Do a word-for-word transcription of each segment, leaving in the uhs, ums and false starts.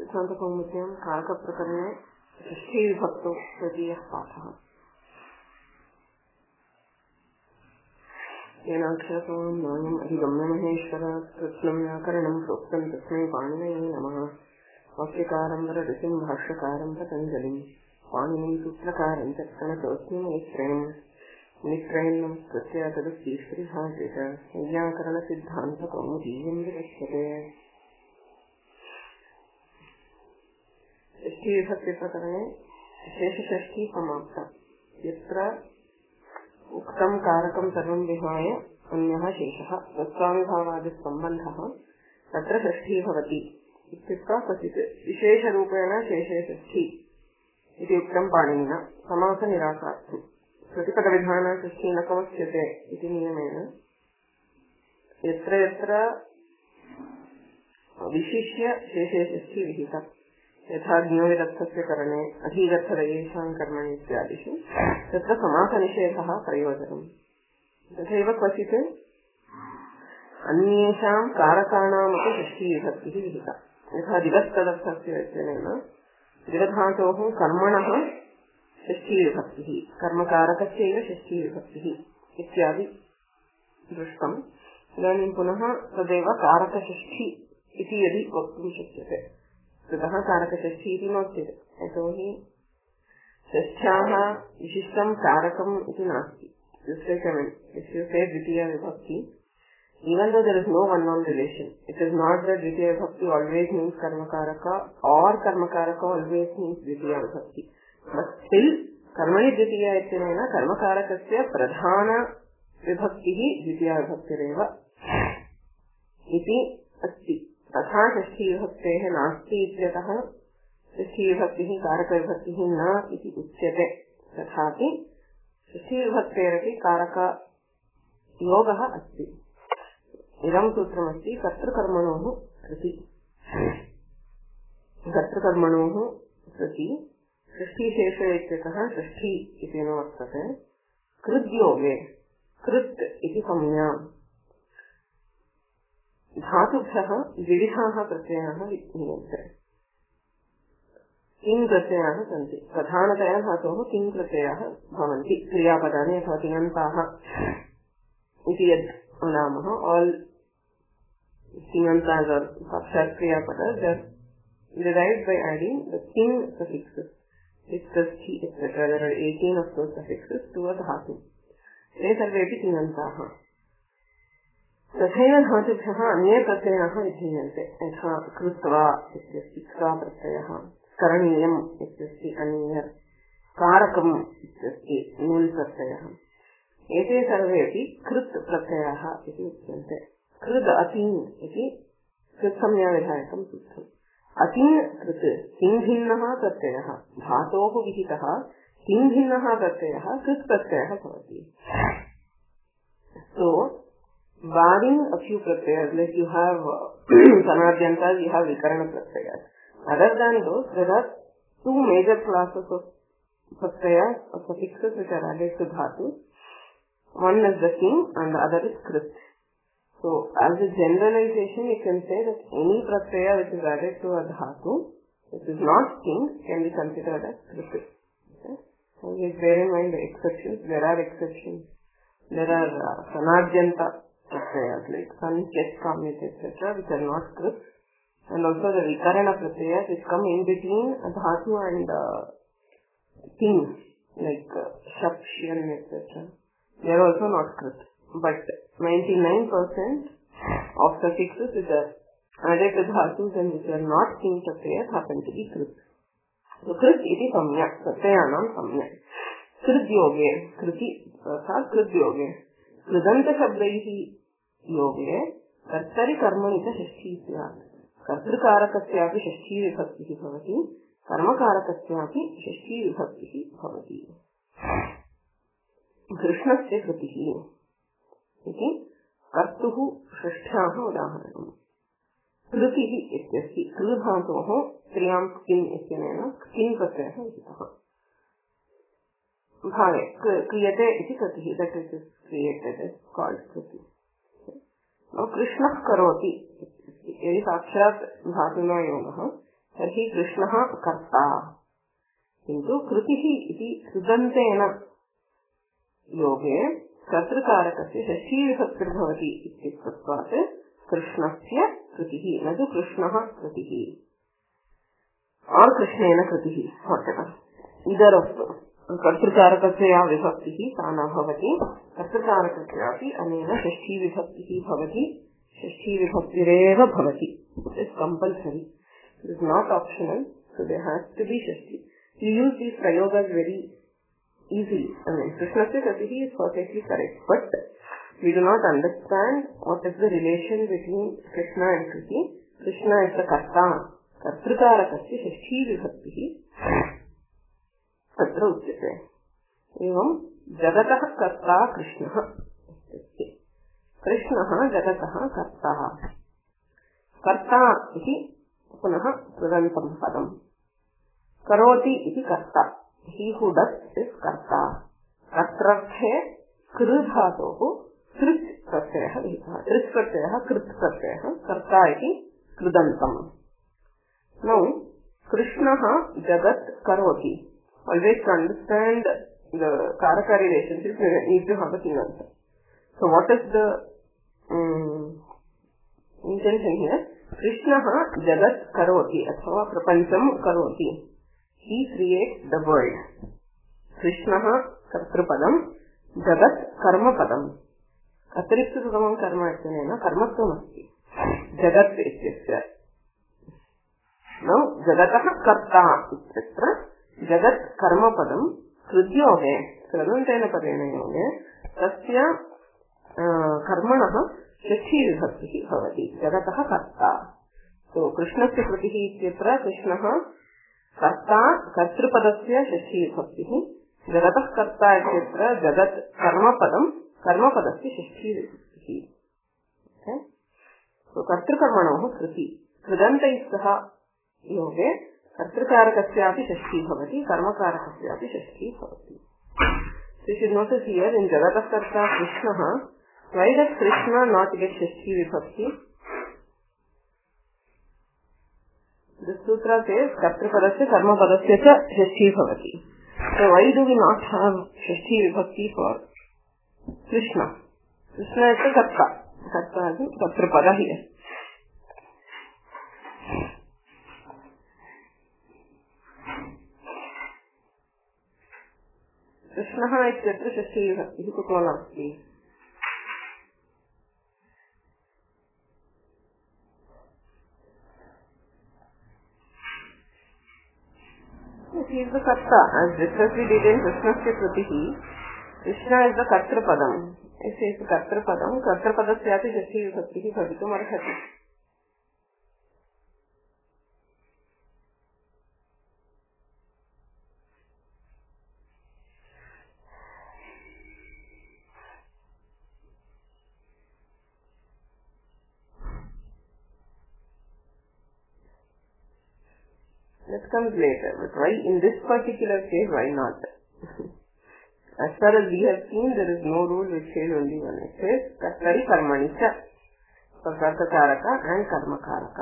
सिद्धान्तकौमुद्यां कारकप्रकरणे षष्ठीविभक्तौ तृतीयः पाठः। येनाक्षरसमं नायम् अधिगम्य महेश्वरात् कृत्स्नं व्याकरणं प्रोक्तं तस्मै पाणिनये नमः। वाक्यकारं वररुचिं भाष्यकारं पतञ्जलिं पाणिनिं सूत्रकारं च प्रणतोऽस्मि मैत्रेयम् मित्रयं नमस्कृत्य तदुक्तीश्वरिभाषे च व्याकरणसिद्धान्तकौमुदीयं विरच्यते। षष्ठीविभक्तिप्रकरणे शेषषष्ठी समाप्ता। यत्र उक्तं कारकं सर्वं विहाय अन्यः शेषः तत्स्वामिभावादिसम्बन्धः तत्र षष्ठी भवति इत्युक्त्वा क्वचित् विशेषरूपेण शेषे षष्ठी इति उक्तं पाणिनिना समासनिरासार्थं। प्रतिपदविधाना षष्ठी न कमस्यते इति नियमेन यत्र यत्र विशिष्य शेषे षष्ठी विहिता, यथा ज्ञोविदर्थस्य करणे अधीदर्थदयेषां कर्मणि इत्यादिषु तत्र समासनिषेधः प्रयोजनम्। तथैव क्वचित् अन्येषां कारकाणामपि षष्ठीविभक्तिः विहिता, यथा दिवस्तदर्थस्य व्यञ्जनेन दिवधातोः कर्मणः षष्ठीविभक्तिः, कर्मकारकस्यैव षष्ठीविभक्तिः इत्यादि दृष्टम्। इदानीं पुनः तदेव कारकषष्ठी इति यदि वक्तुं शक्यते, ततः कारकषष्ठी इति नोच्यते। यतोहि षष्ठ्याः विशिष्टं कारकम् इति नास्ति। द्वितीया विभक्ति, even though there is no one-on relation, it is not that Dvitiya Vibhakti always means Karmakaraka or Karmakaraka always means Dvitiya Vibhakti. But still, Karmani Dvitiya इत्यनेन Karmakarakasya Pradhana Vibhaktihi Dvitiya Vibhaktireva इति अस्ति। तथा षष्ठीविभक्तेः नास्ति इत्यतः षष्ठीविभक्तिः कारकविभक्तिः न इति उच्यते। तथापि षष्ठीविभक्तेरपि कारकयोगः अस्ति। इदं सूत्रमस्ति कर्तृकर्मणोः कृति। कर्तृकर्मणोः कृति षष्ठीशेषे इत्यतः षष्ठी इति न वर्तते। कृद्योगे कृत् इति संज्ञा धातुभ्यः द्विविधाः प्रत्ययाः विधीयन्ते। किङ् प्रत्ययाः सन्ति। प्रधानतया धातोः किङ् प्रत्ययाः भवन्ति क्रियापदानि अथवा तिङन्ताः इति यद् वदामः। आल् तिङन्तास् आर् साक्षात् क्रियापदास् आर् derived by adding the king suffixes, iskasti et cetera. There are eighteen of those suffixes to a dhatu. ते सर्वेपि तिङन्ताः। तथैव धातुभ्यः अन्ये प्रत्ययाः विधीयन्ते, यथा कृत्वा इत्यस्ति क्त्वा प्रत्ययः, करणीयम् इत्यस्ति अन्य, कारकम् इत्यस्ति नुल् प्रत्ययः। एते सर्वेपि कृत् प्रत्ययाः इति उच्यन्ते। कृद् अतीन् इति कृत्संज्ञाविधायकं सूत्रम्। अतीन् कृत् किङ्भिन्नः प्रत्ययः, धातोः विहितः किङ्भिन्नः प्रत्ययः कृत् प्रत्ययः भवति। So barring a few pratyayas, like you have sanadyantas, you have vikarana pratyayas. Other than those, there are two major classes of pratyayas or suffixes which are added to dhatu. One is the king and the other is krit. So as a generalization, you can say that any pratyaya which is added to a dhatu, which is not king, can be considered as krit. Okay? So please bear in mind the exceptions. There are exceptions. There are uh, sanadyanta pratyayas like sun, ket, kamit, et cetera, which are not krit, and also the vikarana pratyayas which come in between a dhatu and uh, king, like uh, shap, shyan, et cetera. They are also not krit. But ninety-nine percent of suffixes which are added to dhatus and which are not king pratyayas happen to be krit. So krit iti samya, pratyayanam samya. Krit yoge, kriti अर्थात् कृद्योगे कृदन्तशब्दैः योगे कर्तरि कर्मणि च षष्ठी स्यात्। कर्तृकारकस्यापि षष्ठी विभक्तिः भवति, कर्मकारकस्यापि षष्ठी विभक्तिः भवति। कृष्णस्य कृतिः इति कर्तुः षष्ठ्याः उदाहरणम्। कृतिः इत्यस्ति कृधातोः क्रियां किन् इत्यनेन किन् प्रत्ययः विहितः। भावे क्रियते इति कृतिः, that is created is called कृति। कृष्णः करोति यदि साक्षात् धातुना योगः तर्हि कृष्णः कर्ता किन्तु कृतिः इति कृदन्तेन योगे कर्तृकारकस्य षष्ठीविभक्तिर्भवति इत्यस्मात् कृष्णस्य कृतिः न तु कृष्णः कृतिः और कृष्णेन कृतिः इदरस्तु कर्तृकारकस्य या विभक्तिः सा न भवति कर्तृकारकस्यापि अनेन षष्ठीविभक्तिः भवति षष्ठीविभक्तिरेव भवति it is compulsory it is not optional so there has to be shashthi you use these prayogas very easily. I mean krishnasya kritihi is perfectly correct, but we do not understand what is the relation between krishna and kriti. Krishna is the karta, kartrikarakasya षष्ठी vibhaktihi तत्र उच्यते. एवं जगतः कर्ता कृष्णः इत्युक्ते कृष्णः जगतः कर्ता. कर्ता इति पुनः कृदन्तं पदम्. करोति इति कर्ता. He who does is कर्ता. कर्तृर्थे कृ धातोः कृत् प्रत्ययः विहितः. कृत् प्रत्ययः कृत् प्रत्ययः कर्ता इति कृदन्तम्. Now कृष्णः जगत् करोति. Always to understand the karaka relationship we need to have a single answer. So what is the um, intention here? कृष्णः जगत् करोति अथवा प्रपञ्चं करोति. He creates the world. कृष्णः कर्तृपदम् जगत् कर्मपदम्. अतिरिक्तसुगमं कर्म इत्यनेन कर्मत्वमस्ति जगत् इत्यस्य. नौ जगतः कर्ता इत्यत्र जगत् कर्मपदम् कृद्योगे कृदन्तेन पदेन योगे तस्य कर्मणः षष्ठी विभक्तिः भवति. जगतः कर्ता. तो कृष्णस्य कृतिः इत्यत्र कृष्णः कर्ता कर्तृपदस्य षष्ठी विभक्तिः. जगतः कर्ता इत्यत्र जगत् कर्मपदम् कर्मपदस्य षष्ठी विभक्तिः. तो कर्तृकर्मणोः कृति कृदन्तैः सह योगे कर्तृकारकस्यापि षष्ठी भवति कर्मकारकस्यापि षष्ठी भवति. So you should notice here in जगतः कर्ता कृष्णः, why does Krishna not get Shashthi vibhakti? The sutra says कर्तृपदस्य कर्मपदस्य च षष्ठी भवति. So why do we not have Shashthi vibhakti for Krishna? Krishna is the karta. Karta is the कर्तृपद here. कृष्णः इत्यत्र षष्ठी विभक्तिः कुतो नास्ति? He is the karta. As discussed we did in Krishnasya kritihi, Krishna is the kartrapadam. If he is the kartrapadam, kartrapadasyapi षष्ठी विभक्तिः भवितुम् अर्हति. That comes later, but why in this particular case, why not? As far as we have seen, there is no rule which says only one. It says kartari karmani cha, for karta karaka and karma karaka.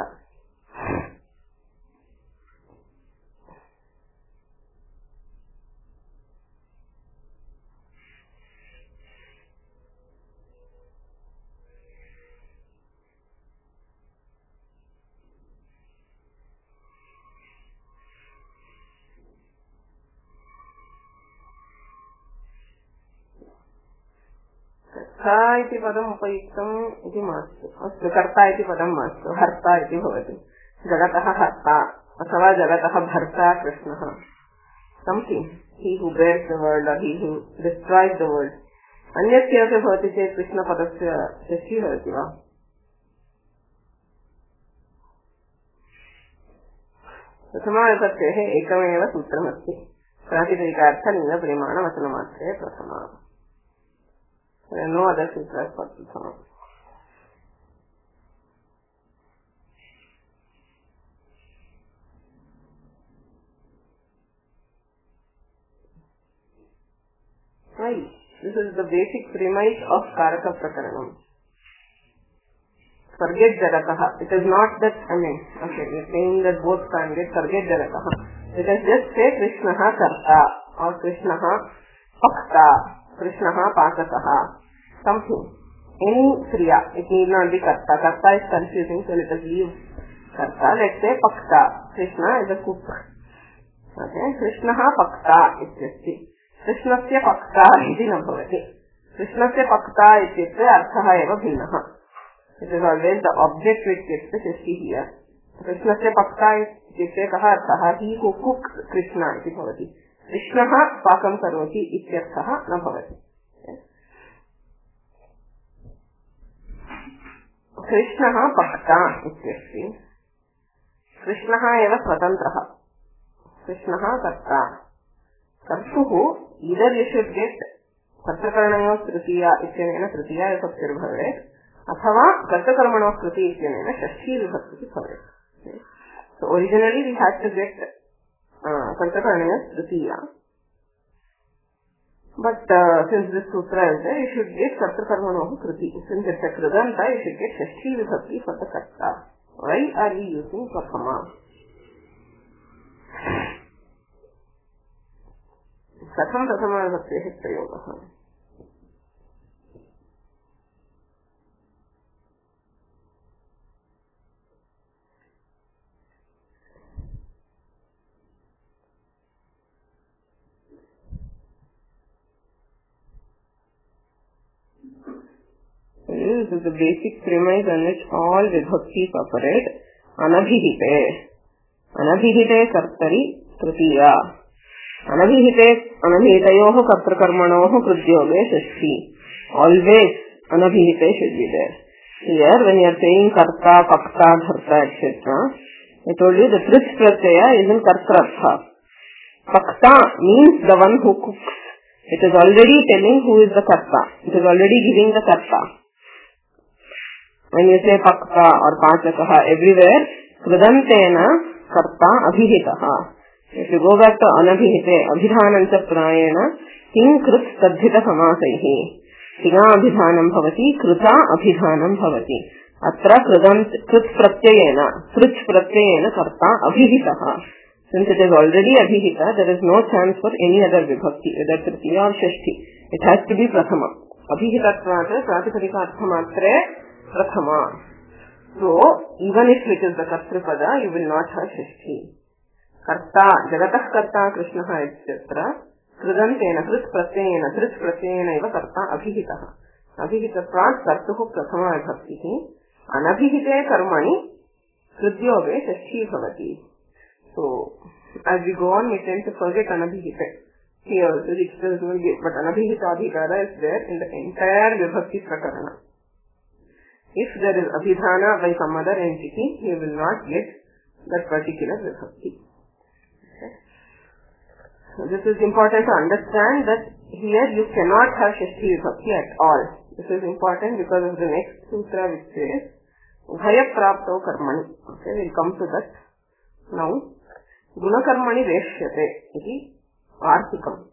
कर्ता इति पदम् उपयुक्तम् इति मास्तु. अस्तु, कर्ता इति पदं मास्तु, हर्ता इति भवति. जगतः हर्ता अथवा जगतः भर्ता कृष्णः. Something, he who bears the world or he who destroys the world. अन्यस्यापि भवति चेत् कृष्णपदस्य षष्ठी भवति वा? प्रथमाविभक्तेः एकमेव सूत्रमस्ति. प्रातिपदिकार्थलिङ्गपरिमाणवचनमात्रे प्रथमा. There are no other sutras for Prathama. Why? This is the basic premise of Karaka Prakaranam. forget Jagatah. It is not that, I mean, okay, we are saying that both can get forget Jagatah. It is just say Krishnaha Karta or Krishnaha Pakta, Krishnaha Pakataha, something. Any Kriya, it need not be Karta. Karta is confusing, so let us leave Karta. Let's say Pakta. Krishna is a cook. Okay, Krishnaha Pakta ityasti. Krishnasya Pakta iti na bhavati. Krishnasya Pakta ityate arthaha eva bhinnaha. It is always the object which gets the shashti here. Krishnasya Pakta ityate kaha arthaha, he who cooks Krishna iti bhavati. Krishnaha pakam karoti ityarthaha na bhavati. Krishnaha Pakta ityasti. Krishnaha eva swatantraha. Krishnaha Karta. Kartuhu, either you should get Kartakarmanoh Tritiya ityanena Tritiya vibhaktir bhavet, athava Kartakarmanoh Triti ityanena Shashti vibhaktir bhavet. So originally we had to get uh, Kartakarmanoh Tritiya. But uh, since this sutra is there, you should get Kartakarmanoh Triti. Since it's a Krudanta, you should get Shashti vibhakti for the Karta. Why are we using Prathama? कथम प्रथमाविभक्तेः प्रयोगः? This is the basic premise on which all vibhaktis operate. Anabhihite. Anabhihite kartari tritiya. Anabhihite, anabhihitayoh kartrakarmanoh krityoge shashti. Always anabhihite should be there. Here, when you are saying karta, pakta, dharta, et cetera, I told you the trich pratyaya is in kartrartha. Pakta means the one who cooks. It is already telling who is the karta. It is already giving the karta. When you say pakta or pachakaha, everywhere, krudantena karta abhihitaha. If you go back to anabhihite, abhidhanancha prayena, king krut tadhita samasaihi. Tinga abhidhanam bhavati, kruta abhidhanam bhavati. Atra krudant, krut pratyayena, krut pratyayena karta abhihitaha. Since it is already abhihita, there is no chance for any other vibhakti, whether tritiya or shashti. It has to be prathama. Abhihitatvat pratipadika arthamatre prathama. So, even if it is the kartripada, you will not have shashti. Karta, jagatah karta Krishnaha et cetera. Krudantena, krit pratyena, krit pratyena eva karta abhihitaha. Abhihitatvat kartuhu prathama vibhaktihi. Anabhihite karmani krityoge shashti bhavati. So, as we go on, we tend to forget anabhihite. Here also it does not get, but anabhihita adhikara is there in the entire vibhakti prakarana. If there is abhidhana by some other entity, he will not get that particular vibhakti. Okay. So this is important to understand that here you cannot have shashti vibhakti at all. This is important because of the next sutra which says Ubhaya prapto karmani. Okay, we'll come to that now. Gunakarmani veshyate iti artikam.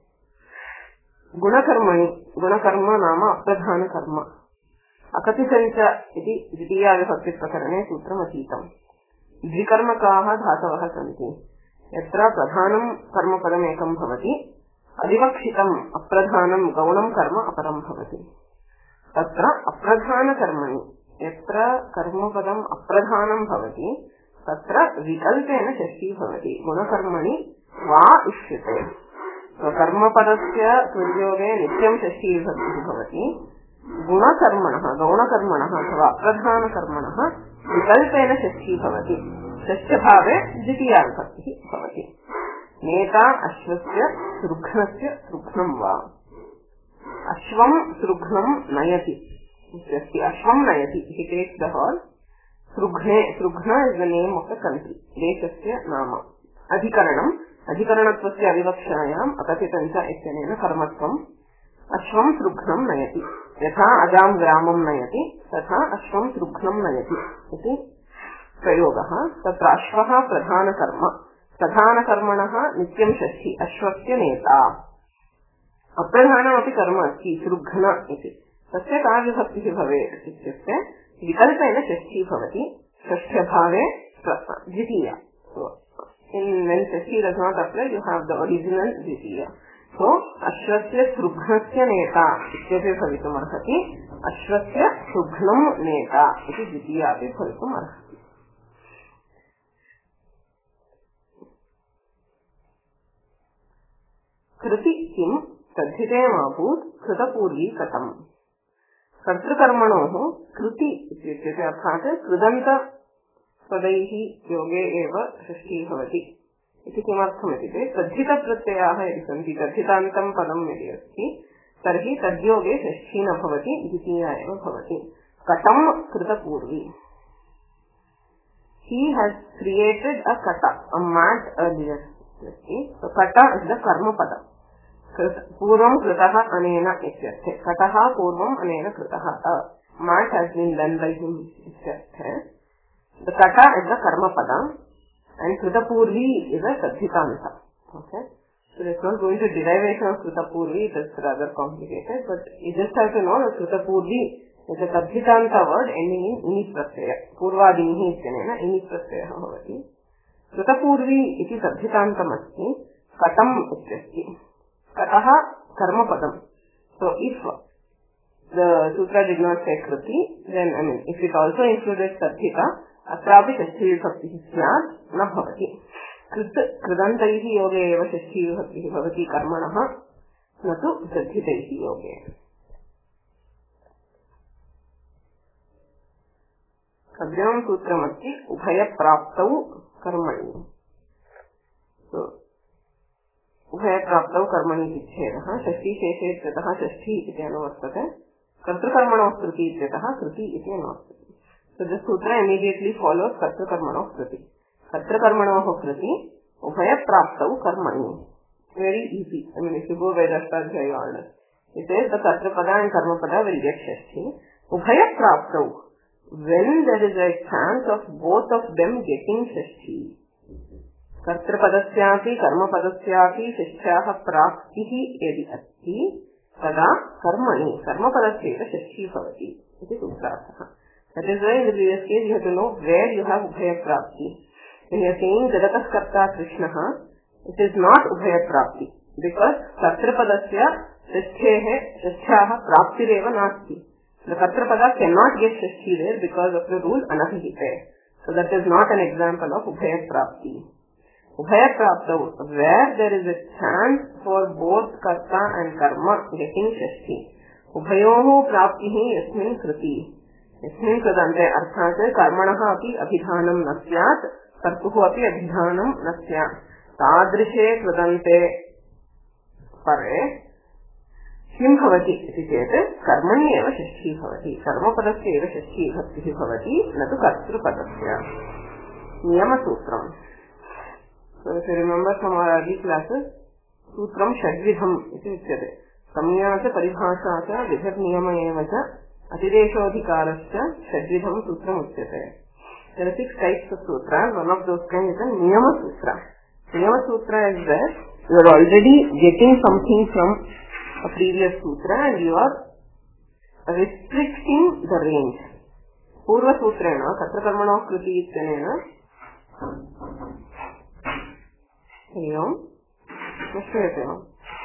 Gunakarmani, gunakarma nama apradhana karma. Akatisancha iti dvitiya vibhakti prakarane sutram atitam. Dvikarmakaha dhatavaha santi. Yatra pradhanam karma padam ekam bhavati. Adivakshitam apradhanam gaunam karma aparam bhavati. Tatra apradhana karmani. Yatra karma padam apradhanam bhavati. Tatra vikalpena shashti bhavati. Gunakarmani va ishyate. So karma padasya turyoge nityam shashti bhavati. Gunakarmanaha, gaunakarmanaha athava apradhana karmanaha vikalpena shashti bhavati. Shashya bhave dvitiya vibhakti bhavati. Neta ashvasya srughnasya srugnam va. Ashvam srugnam nayati. Ashvam nayati. He takes the horse. Srughne, Srughna is the name of the country. Deshasya nama. Adhikaranam. Adhikaranattvasya avivakshayam akatitancha ityanena karmatvam. Ashvam Srughnam nayati. Yatha ajam gramam nayati. Tatha ashvam Srughnam nayati. Iti prayogaha. Tatra ashvaha pradhana karma. Pradhana karmanaha nityam shashti. Ashvasya neta. Apradhanam api karma asti. Srughna iti. Tasya ka vibhaktihi bhavet. Ityasya विकल्पेन षष्ठी भवति षष्ठ्यभावे द्वितीया. So in when Shashthi does not apply, you have the original Dwitiya. So अश्वस्य सृघ्नस्य नेता इत्यपि भवितुम् अर्हति. अश्वस्य सृघ्नं नेता इति द्वितीया अपि भवितुम् अर्हति. कृति किं तद्धितेमाभूत् कृतपूर्वी कथम्. कर्तृकर्मणोः कृति इत्युच्यते अर्थात् कृदन्तपदैः योगे एव षष्ठी भवति इति किमर्थमिति चेत् तद्धितप्रत्ययाः यदि सन्ति, तद्धितान्तं पदं यदि अस्ति तर्हि तद्योगे षष्ठी न भवति, द्वितीया एव भवति. कटं कृतपूर्वी. He has created a kata, a mat earlier. So kata is the karma pada. पूर्वं कृतः अनेन इत्यर्थे. कटः पूर्वम् अनेन कृतः. mat has been done by him इत्यर्थे. The kata is the karma pada and कृतपूर्वी is a तद्धितान्ता. Okay. So let's not go into derivation of कृतपूर्वी. It is rather complicated, but you just have to know that कृतपूर्वी is a तद्धितान्ता word ending in ini pratyaya. पूर्वादिनिः इत्यनेन ini praत्ययः भवति. कृतपूर्वी इति तद्धितान्तम् अस्ति. कटम् इत्यस्ति. Kataha karma padam. So if the sutra did not say kriti, then I mean if it also included tadhita, atrapi षष्ठी विभक्तिः स्यात् न भवति. कृत कृदन्तैः योगे एव षष्ठी विभक्तिः भवति कर्मणः, न तु तद्धितैः योगे. अग्रिमं सूत्रमस्ति उभयप्राप्तौ कर्मणि. So उभयप्राप्तौ कर्मणि इत्येतः षष्ठी शेषे इत्यतः षष्ठी इति अनुवर्तते. कर्तृकर्मणोः कृति इत्यतः कृति इति अनुवर्तते. So this sutra immediately follows कर्तृकर्मणोः कृति. कर्तृकर्मणोः कृति उभयप्राप्तौ कर्मणि. Very easy. I mean if you go by the Ashtadhyayi order, it says the Kartrapada and Karmapada will get Shashthi. उभयप्राप्तौ, when there is a chance of both of them getting षष्ठी. कर्तृपदस्यापि कर्मपदस्यापि षष्ठ्याः प्राप्तिः यदि अस्ति तदा कर्मणि कर्मपदस्यैव षष्ठी भवति इति सूत्रार्थः. That is why in the previous case you have to know where you have ubhaya prapti. When you are saying Jagatah Karta Krishnaः, it is not ubhaya prapti because कर्तृपदस्य षष्ठेः षष्ठ्याः प्राप्तिरेव नास्ति. The कर्तृpada cannot get Shashthi there because of the rule anabhihite. So that is not an example of ubhaya prapti. Ubhaya prapta, where there is a chance for both karta and karma getting षष्ठी. उभयोः प्राप्तिः यस्मिन् कृति. यस्मिन् कृदन्ते अर्थात् कर्मणः अपि अभिधानं न स्यात्, कर्तुः अपि अभिधानं न स्यात्. तादृशे कृदन्ते परे किं भवति इति चेत् कर्मणि एव षष्ठी भवति. कर्मपदस्य एव षष्ठी विभक्तिः भवति, न तु कर्तृपदस्य. नियमसूत्रम्. So if you remember from our early classes, सूत्रं षड्विधम् इति उच्यते. संज्ञा च परिभाषा च विधिर्नियम एव च अतिदेशोऽधिकारश्च षड्विधं सूत्रम् उच्यते. There are six types of sutra. One of those kinds is a niyama sutra. Niyama sutra is where you are already getting something from a previous sutra and you are restricting the range. Purva sutrena katrakarmanoh kriti ityanena एवं श्रूयते वा?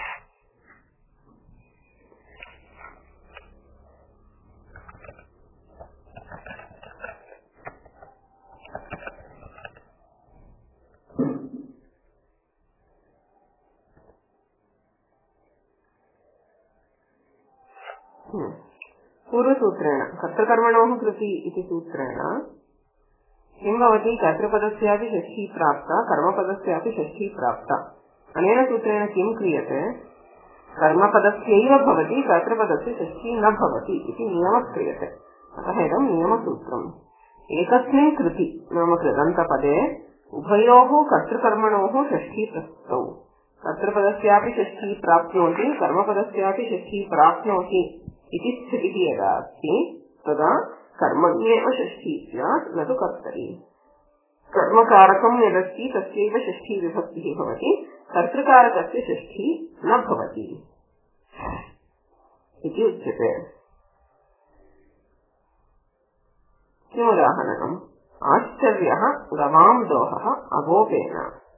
पूर्वसूत्रेण कर्तृकर्मणोः कृति इति सूत्रेण किं भवति? कर्तृपदस्यापि षष्ठी प्राप्ता, कर्मपदस्यापि षष्ठी प्राप्ता. अनेन सूत्रेण किं क्रियते? कर्मपदस्यैव भवति, कर्तृपदस्य षष्ठी न भवति इति नियमः क्रियते. अतः इदं नियमसूत्रम्. एकस्मिन् कृति नाम कृदन्तपदे उभयोः कर्तृकर्मणोः षष्ठी प्रस्तौ. कर्तृपदस्यापि षष्ठी प्राप्नोति, कर्मपदस्यापि षष्ठी प्राप्नोति इति स्थितिः यदा अस्ति तदा कर्मण्येव षष्ठी स्यात्, न तु कर्तरि. कर्मकारकं यदस्ति तस्यैव षष्ठी विभक्तिः भवति, कर्तृकारकस्य षष्ठी न भवति इति उच्यते. किमुदाहरणम्? आश्चर्यः गवां दोहः अगोपेन।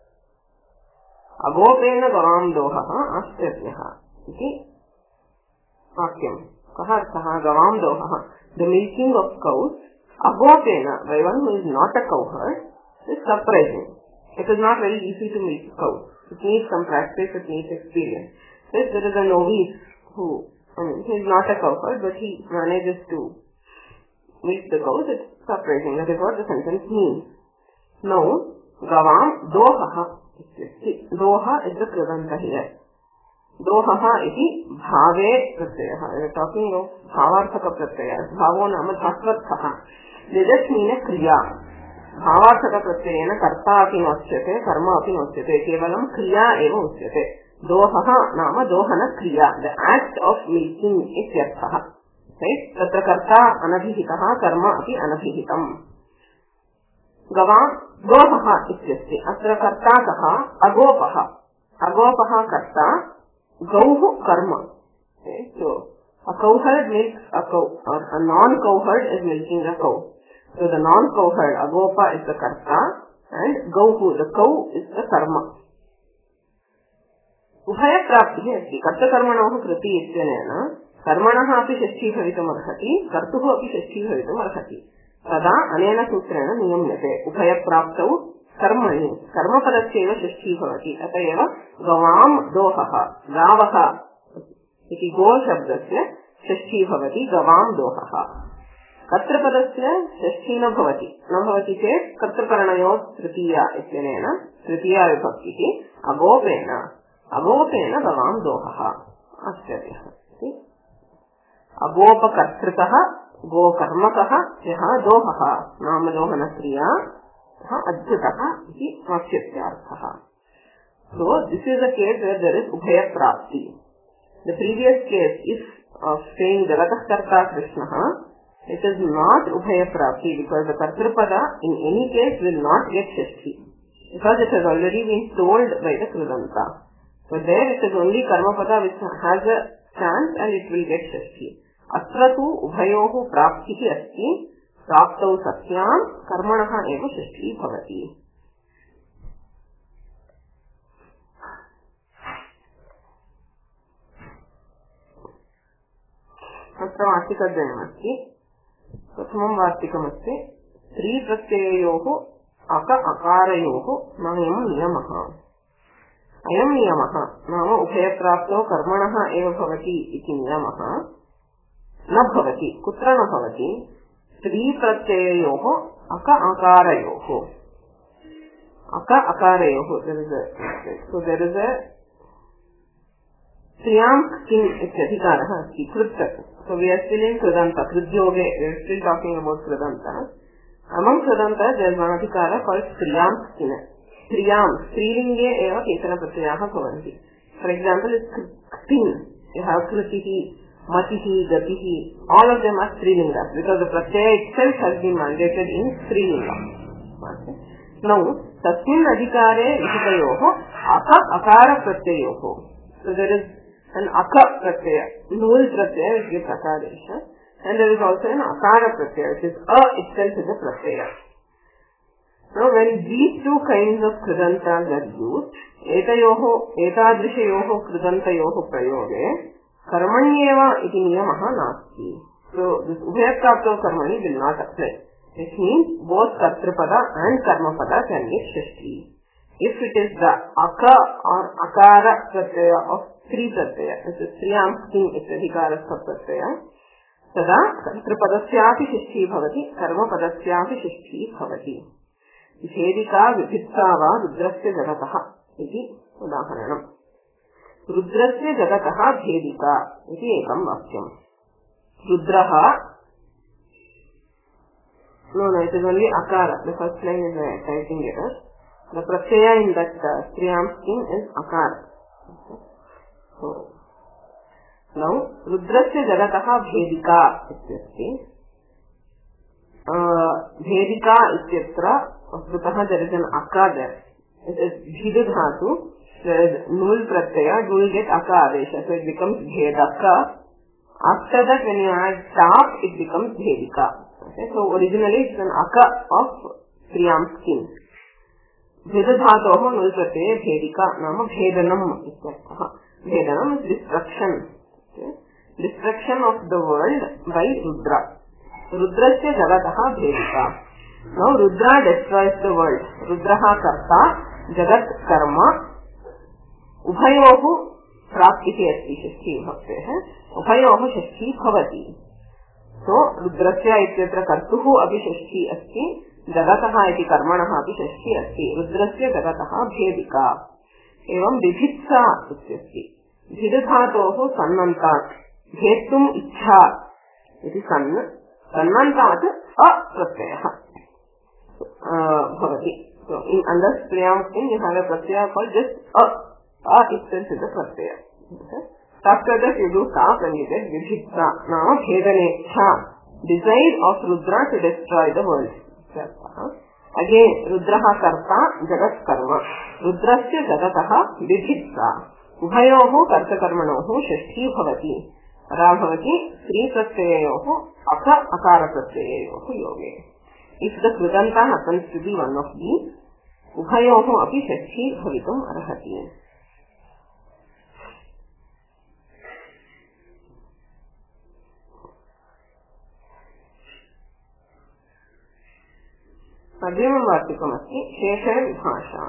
अगोपेन गवां दोहः आश्चर्यः इति वाक्यम्। कः अर्थः? गवां दोहः, the milking of cows, agopena, by one who is not a cowherd, is surprising. It is not very easy to milk cows. It needs some practice, it needs experience. If there is a novice who, I mean, he is not a cowherd, but he manages to milk the cows, it's surprising. That is what the sentence means. Now, gavam dohaha. Doha is the krudanta here. Dohaha iti bhave pratyaya. We are talking of bhavarthaka pratyaya. Bhavo nama dhasvatthaka. They just mean a kriya. Bhavarthaka pratyayena karta api nosyate, karma api nosyate. Kevalam kriya eva usyate. Dohaha nama dohana kriya. The act of milking is yarthaha. Right? Tatra karta anabhihitaha, karma api anabhihitam. Gavam dohaha ityasti. Atra karta kaha agopaha. Agopaha karta, gauhu karma. Okay? So, a cowherd milks a cow, or a non-cowherd is milking a cow. So, the non-cowherd, agopa is the karta, and gauhu, the cow, is the karma. Ubhaya prapti asti. Karta karmanoh kriti ityanena, karmanaha api shashti bhavitam arhati, kartuhu api shashti bhavitam arhati. Tada anena sutrena niyamyate. Ubhaya praptau कर्मणि कर्मपदस्यैव षष्ठी भवति। अत एव गवां दोहः, गावः इति गोशब्दस्य षष्ठी भवति, गवां दोहः। कर्तृपदस्य षष्ठी न भवति। न भवति चेत् कर्तृकरणयोः तृतीया इत्यनेन तृतीया विभक्तिः अगोपेन अगोपेन गवां दोहः। आश्चर्यः। अगोपकर्तृकः गोकर्मकः यः दोहः नाम दोहनक्रिया adhyutah iti vaksyatyarthah. So, this is a case where there is ubhaya prapti. The previous case is of saying jagatah karta Krishnaha, it is not ubhaya prapti because the kartrupada in any case will not get shashti. Because it has already been told by the krudanta. So, there it is only karmapada which has a chance and it will get shashti. Atra tu ubhayohu praptihi asti. प्राप्तौ सत्यां कर्मणः एव षष्ठी भवति। अत्र वार्तिकद्वयमस्ति। प्रथमं वार्तिकमस्ति स्त्री प्रत्यययोः अक अकारयोः अयं नियमः। अयं नियमः नाम उभयप्राप्तौ कर्मणः एव भवति इति नियमः न भवति। कुत्र न भवति? स्त्री प्रत्यययोः अक अकारयोः। अक अकारयोः, there is a so there is a स्त्रियां किम् इत्यधिकारः अस्ति कृत्. So we are still in कृदन्त, कृद्योगे we are still talking about कृदन्त. Among कृदन्त there is one अधिकारः called स्त्रियां किन्. स्त्रियां स्त्रीलिङ्गे एव केचन प्रत्ययाः भवन्ति. For example, किन्, you have कृतिः, matihi, gatihi, all of them are strilingas because the pratyaya itself has been mandated in strilinga. Okay. Now, tasmin adhikare vihitayoho aka akara pratyayoho. So there is an aka pratyaya, null pratyaya which gives akaresha, and there is also an akara pratyaya which is a itself is a pratyaya. Now, when these two kinds of kridantas are used, etayoho, etadrishayoho kridantayoho prayoge, कर्मण्येव इति नियमः नास्ति. So this ubhayaprapto karmani will not apply. It means both kartrupada and karmapada can get shashti. If it is the aka or akara pratyaya of three pratyaya, this is striyam skin ityadhikarastha pratyaya, tada kartrupadasyapi shashti bhavati, karmapadasyapi shashti bhavati. Bhedika vibhitsa va rudrasya jagatah iti udaharanam. रुद्रस्य जगतः भेदिका इति एकं वाक्यम्. रुद्रः, no, no, it is only akara. The first line is uh, typing error. The pratyaya in that uh, striyam skin is akara. So, now, रुद्रस्य जगतः भेदिका इत्यस्ति. भेदिका इत्यत्र वस्तुतः there is an akara there. It is bhidu dhatu. There is null pratyaya, you will get aka adesha, so it becomes bhedaka. After that, when you add tap, it becomes bhedika. Okay, so originally it's an aka of Priyam skin. Bhedadhatoh nul pratyaya bhedika nama bhedanam ityartha. Bhedanam is destruction. Okay. Destruction of the world by Rudra. Rudrasya jagataha bhedika. Now Rudra destroys the world. Rudraha karta, jagat karma. Ubhayohu praptihi asti shashti bhakteः. Ubhayohu shashti bhavati. So Rudrasya ityatra kartuhu api shashti asti. Jagataha iti karmanaha api shashti asti. Rudrasya jagataha bhedika. Evam bibhitsa ityasti. Bhidadhatoh sannantat. Bhetum ichha iti sann. Sannantat a pratyayah bhavati. So in under Priyam skin you have a pratyaya called just a. A itself is a pratyaya. Okay. After that you do ka and you get vibhitsa. Now bhedanecha. Desire of Rudra to destroy the world. Again Rudraha karta jagat karma. Rudrasya jagataha vibhitsa. Ubhayohu karta karmanohu shashti bhavati. Ra bhavati sri pratyayohu aka akara pratyayohu yoge. If the krudanta happens to be one of these, ubhayohu api shashti bhavitum arhati. Madhyamam vartikam asti sheshaya vibhasha.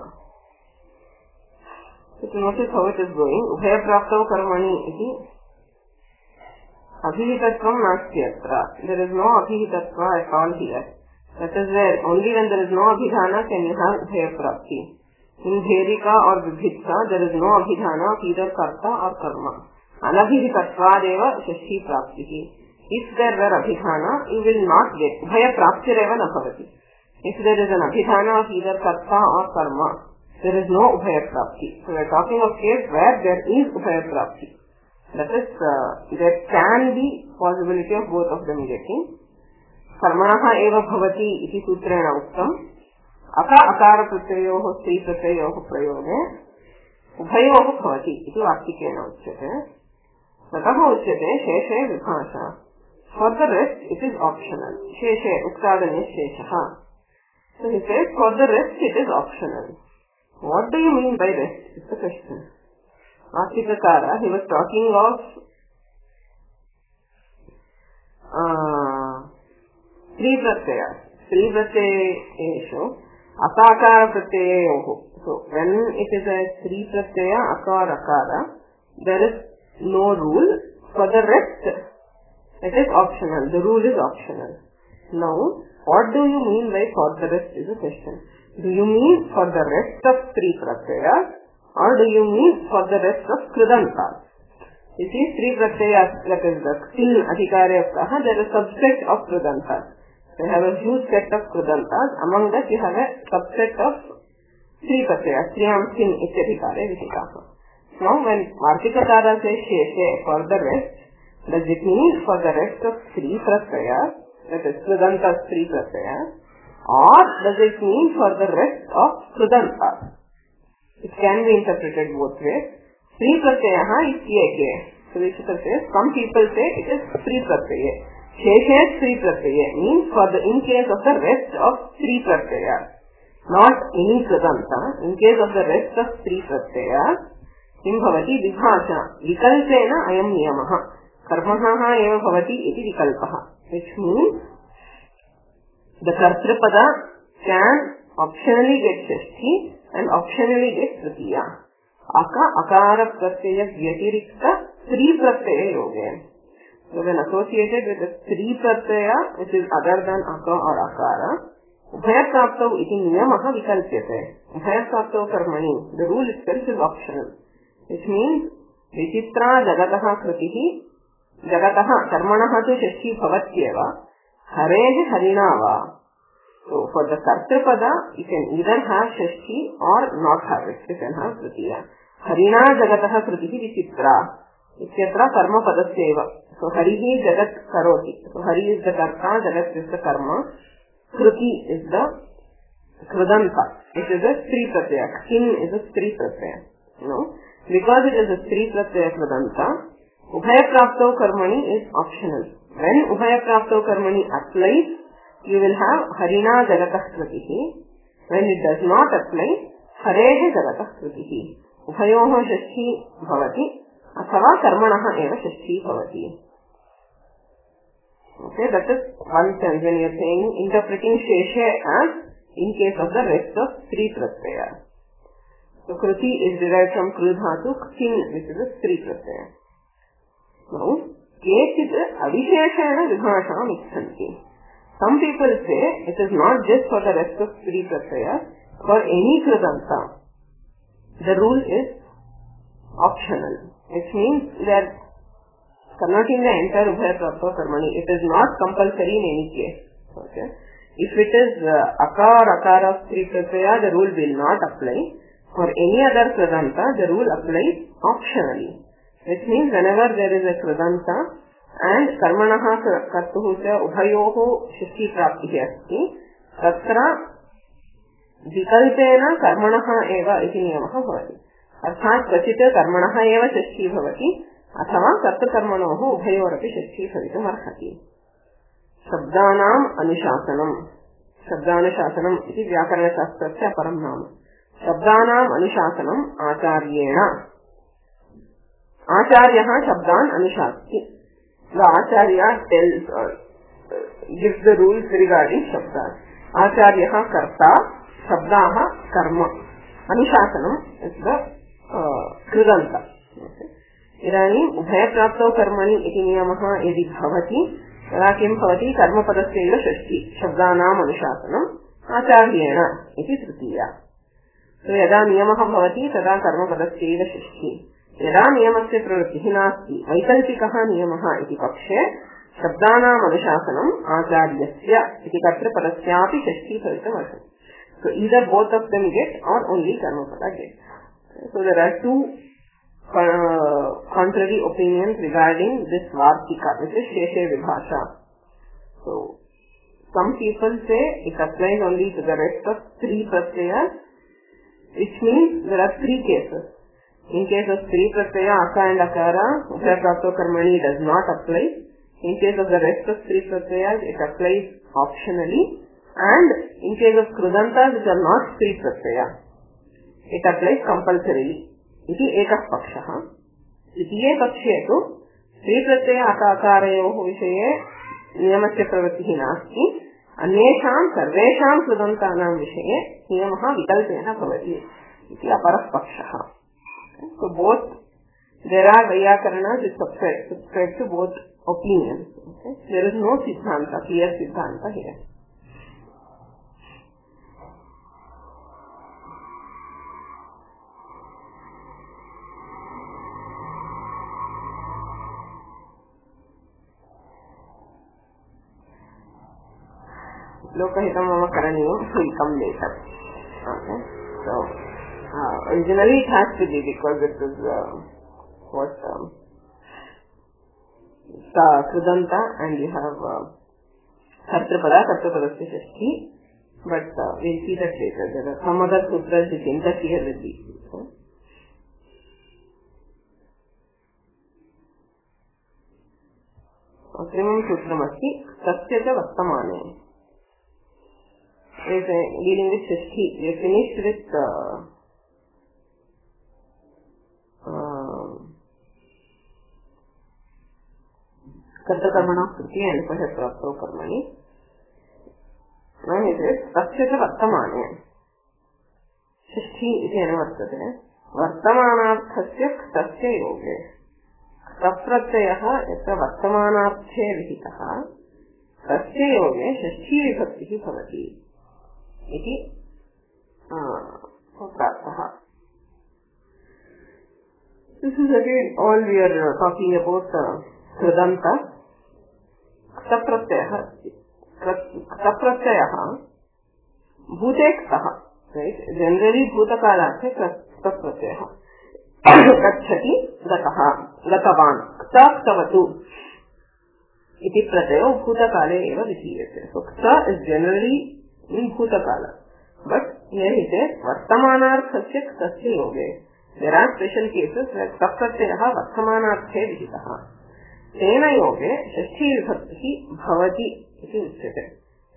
So to notice how it is going. Ubhaya praptav karmani iti abhihitatvam nasti atra. There is no abhihitatva at all here. That is where only when there is no abhidhana can you have ubhaya prapti. In bhedika or vibhitsa there is no abhidhana of either karta or karma. Anabhihitatvad shashti praptihi. If there were abhidhana you will not get. Ubhaya praptireva na bhavati. If there is an abhidhana of either karta or karma, there is no ubhaya prapti. So we are talking of case where there is ubhaya prapti. That is, uh, there can be possibility of both of them getting. Karmanaha eva bhavati iti sutrena uktam. Aka akara pratyayoho sri pratyayoho prayoge. Ubhayoho bhavati iti vaktikena uchyate. Tataha uchyate sheshe vibhasha. For the rest, it is optional. Sheshe uktadane sheshaha. So he says, for the rest it is optional. What do you mean by rest? Is the question. Vastikakara, he was talking of uh, three pratyayas. Three pratyayeshu akakara pratyayoho. So when it is a three pratyaya, akara akara, there is no rule. For the rest, it is optional. The rule is optional. Now, what do you mean by for the rest is a question. Do you mean for the rest of three pratyayas or do you mean for the rest of kridantas? You see, three pratyayas, that is the till adhikaryastaha, there is a subset of kridantas. You have a huge set of kridantas. Among that you have a subset of three pratyayas, Priyam skin ityadhikarya vishikaha. Now when Vartikakara says sheshe for the rest, does it mean for the rest of three pratyayas? That is Krudantas three pratyayas, or does it mean for the rest of Krudantas? It can be interpreted both ways. Three pratyayaha is yeke. So Vishukar says, some people say it is three pratyaya. Sheshe is three pratyaya means for the in case of the rest of three pratyayas, not any Krudanta. In case of the rest of three pratyayas, kim bhavati vibhasha vikalpena ayam niyamaha. Karmaha eva bhavati iti vikalpaha. Which means the kartripada can optionally get shashti and optionally get tritiya. Aka akara pratyaya vyatirikta three pratyaya yoga. So when associated with the three pratyaya which is other than aka or akara, ubhaya praptav iti niyamaha vikalpyate. Ubhaya praptav karmani. The rule itself is optional. Which means vichitra jagataha kritihi Jagataha karmanaha tu shashti bhavatyeva harehe harinava. So for the kartripada, you can either have shashti or not have it. You can have tritiya. Harina jagataha kritihi vichitra. Ityatra karma padasyeva. So harihi jagat karoti. So hari is the karta, jagat is the karma. Kriti is the krudanta. It is a stri pratyaya. Kin is a stri pratyaya. You know, because it is a stri pratyaya krudanta, Ubhaya praptav karmani is optional. When Ubhaya praptav karmani applies, you will have harina jagatah kritihi. When it does not apply, harehe jagatah kritihi. Ubhayoho shashti bhavati athava karmanah eva shashti bhavati. Okay, that is one sense when you are saying interpreting sheshe as in case of the rest of three pratyaya. So kriti is derived from kru dhatu, ktin, which is a three pratyaya. Now, kechit avisheshena vibhasham ichhanti. Some people say it is not just for the rest of three pratyayas, for any kridanta. The rule is optional, which means that converting the entire ubhaya prapta karmani, it is not compulsory in any case. Okay. If it is uh, akar, akar of three pratyaya, the rule will not apply. For any other kridanta, the rule applies optionally. Which means whenever there is a kridanta and karmanaha kartuhu cha ubhayoho shishti praptihi asti, tatra vikalpena karmanaha eva iti niyamaha bhavati. Arthat kvachita karmanaha eva shishti bhavati अथवा कर्तकर्मणोः उभयोरपि षष्ठी भवितुम् अर्हति. शब्दानाम् अनुशासनम्. शब्दानुशासनम् इति व्याकरणशास्त्रस्य अपरं नाम. शब्दानाम् अनुशासनम् आचार्येण. आचार्यः शब्दान् अनुशास्ति. The acharya tells or gives the rules regarding shabdas. Acharyah karta, shabdah karma. Anuशासनम् is the uh, kridanta. Okay. इदानीम् उभयप्राप्तौ कर्मणि इति नियमः यदि भवति तदा किं भवति कर्मपदस्यैव षष्ठी शब्दानाम् अनुशासनम् आचार्येण इति तृतीया. तो यदा नियमः भवति तदा कर्मपदस्यैव षष्ठी. यदा नियमस्य प्रवृत्तिः नास्ति वैकल्पिकः नियमः इति पक्षे शब्दानाम् अनुशासनम् आचार्यस्य इति कर्तृपदस्यापि षष्ठी भवितुमर्हति. So either both of them get or only कर्मपद gets. So there are two Uh, contrary opinions regarding this vartika, which is sheshe vibhasha. So, some people say it applies only to the rest of three pratyayas, which means there are three cases. In case of three pratyaya, aka and akara, ubhaya karmani does not apply. In case of the rest of three pratyayas, it applies optionally. And in case of krudantas, which are not three pratyaya, it applies compulsorily. इति एकः पक्षः. द्वितीये पक्षे तु स्त्रीप्रत्यय अकाकारयोः विषये नियमस्य प्रवृत्तिः नास्ति. अन्येषां सर्वेषां कृदन्तानां विषये नियमः विकल्पेन भवति इति अपरः पक्षः. So both there are Vaiyakarana which subscribe to both opinions. Okay? There is no siddhanta, clear siddhanta here. Lokahitam mama karaniyam will come later. Okay. So, uh, originally it has to be because it is uh, what um, sa krudanta and you have kartrapada, kartrapadasya shashti. But uh, we'll see that later. There are some other sutras which interfere with these. Okay. Trimam sutram asti tasya cha vastamane. Is dealing with shashti. We have finished with uh, uh, karta karmana kriti and upahya prapto karmani. Now it is tasya cha vartamane. Shashti iti anuvartate. Vartamanarthasya tasya yoge. Tapratyayah yatra vartamanarthe vihitaha tasya yoge shashti vibhaktihi bhavati. इति प्राप्तः. This is again all we are uh, talking about kridanta. Ktapratyayah अस्ति. Ktapratyayah bhute ktah. Right? Generally bhutakalaarthe ktapratyayah. Gacchati gatah. Gatavan. Kta ktavatu. Iti pratyayo bhutakale eva vichyate. So kta is generally in bhutakala. But here it is vartamanarthasya tasya yoge. There are special cases where tapratyayah vartamanarthe vihitaha. Tena yoge shashti vibhaktihi bhavati iti uchyate.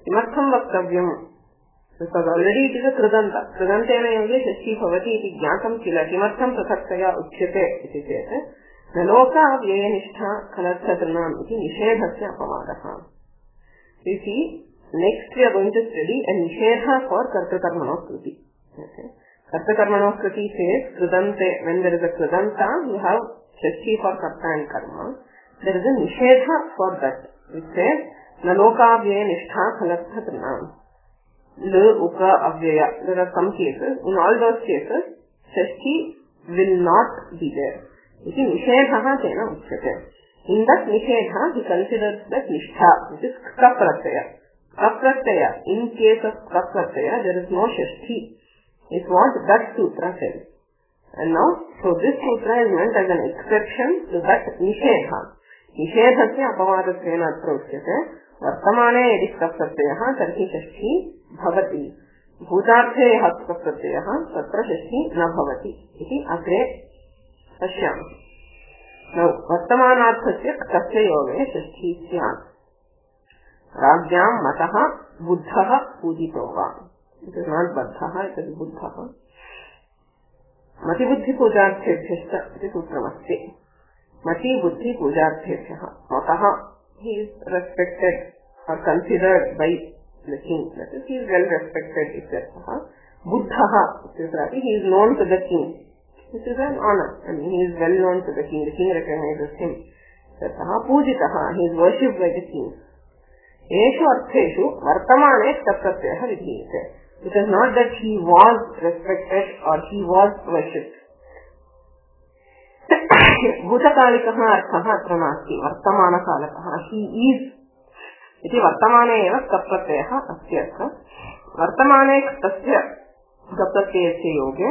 किमर्थं वक्तव्यम्? Because already it is a कृदन्त. कृदन्तेन योगे षष्ठी भवति इति ज्ञातं किल. किमर्थं पृथक्तया उच्यते इति चेत् न लोकाव्ययनिष्ठा खलर्थतृणाम् इति निषेधस्य अपवादः. You see, next we are going to study a nishedha for kartakarmano kriti. Okay. Kartakarmano kriti says krudante, when there is a krudanta, you have Shashthi for karta and karma. There is a nishedha for that. It says na lokavyaya khalathatrinam. L, uka, avyaya. There are some cases. In all those cases, Shashthi will not be there. Iti nishedha tena uchyate. In that nishedha, he considers that nishtha, which is kapratyaya. Kapratyaya. In case of kapratyaya, there is no Shashthi. Is what that sutra says. And now, so this sutra is meant as an exception to that nishedha. Nishedhasya apavadatena atra uchyate. Vartamane yadi kapratyaya tarhi Shashthi bhavati. Bhutarte yah kapratyaya tatra Shashthi na bhavati. Iti agre pashyam. Now, vartamanarthasya tasya yoge Shashthi syat. Rajyam mataha buddhaha pujitova. It is not baddhaha, it is buddhaha. Mati buddhi pujarthebhyashta iti sutramasti. Mati buddhi pujarthebhyah. Mataha, he is respected or considered by the king. That is, he is well respected itself. Buddhaha, he is known to the king. This is an honor. I mean, he is well known to the king. The king recognizes him. Taha pujitaha, he is worshipped by the king. Eshu artheshu vartamane tapratyaya vidhiyate. It is not that he was respected or he was worshipped. Bhutakalikah arthaha atra nasti. Vartamanakalikah. He is. Iti vartamane eva tapratyaya asyartha. Vartamane tasya tapratyayasya yoge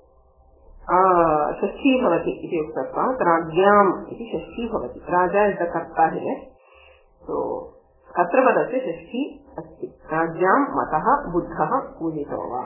षष्ठी भवति इति उक्तत्वात् राज्ञाम् इति षष्ठी भवति. Raja is the karta here. So अत्र पदस्य षष्ठी अस्ति. राज्ञाम् मतः बुद्धः पूजितो वा.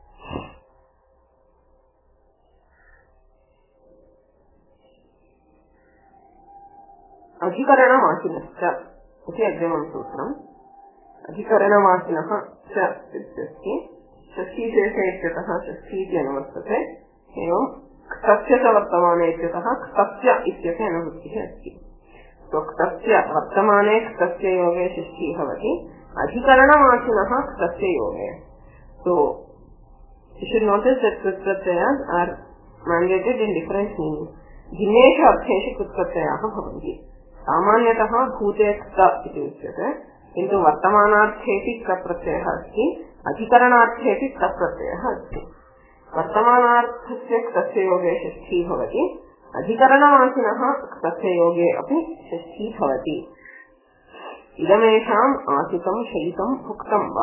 अधिकरणवासिनश्च इति अग्रिमं सूत्रम्. अधिकरणवासिनः च इत्यस्ति. षष्ठीशेषे इत्यतः षष्ठी इति अनुवर्तते. एवं क्तस्य च वर्तमाने इत्यतः क्तस्य इत्यस्य अनुवृत्तिः अस्ति. तो क्तस्य वर्तमाने क्तस्य योगे षष्ठी भवति. अधिकरणवासिनः क्तस्य योगे. So you should notice that कृत्प्रत्ययाः are mandated in different meanings. भिन्नेषु अर्थेषु कृत्प्रत्ययाः भवन्ति. सामान्यतः भूते क्त इति उच्यते. किन्तु वर्तमानार्थेऽपि क्रप्रत्ययः अस्ति. अधिकरणार्थेऽपि क्रप्रत्ययः अस्ति. वर्तमानार्थस्य क्तस्य योगे षष्ठी भवति. अधिकरणवासिनः क्तस्य योगे अपि षष्ठी भवति. इदमेषाम् आसितं शयितं भुक्तं वा.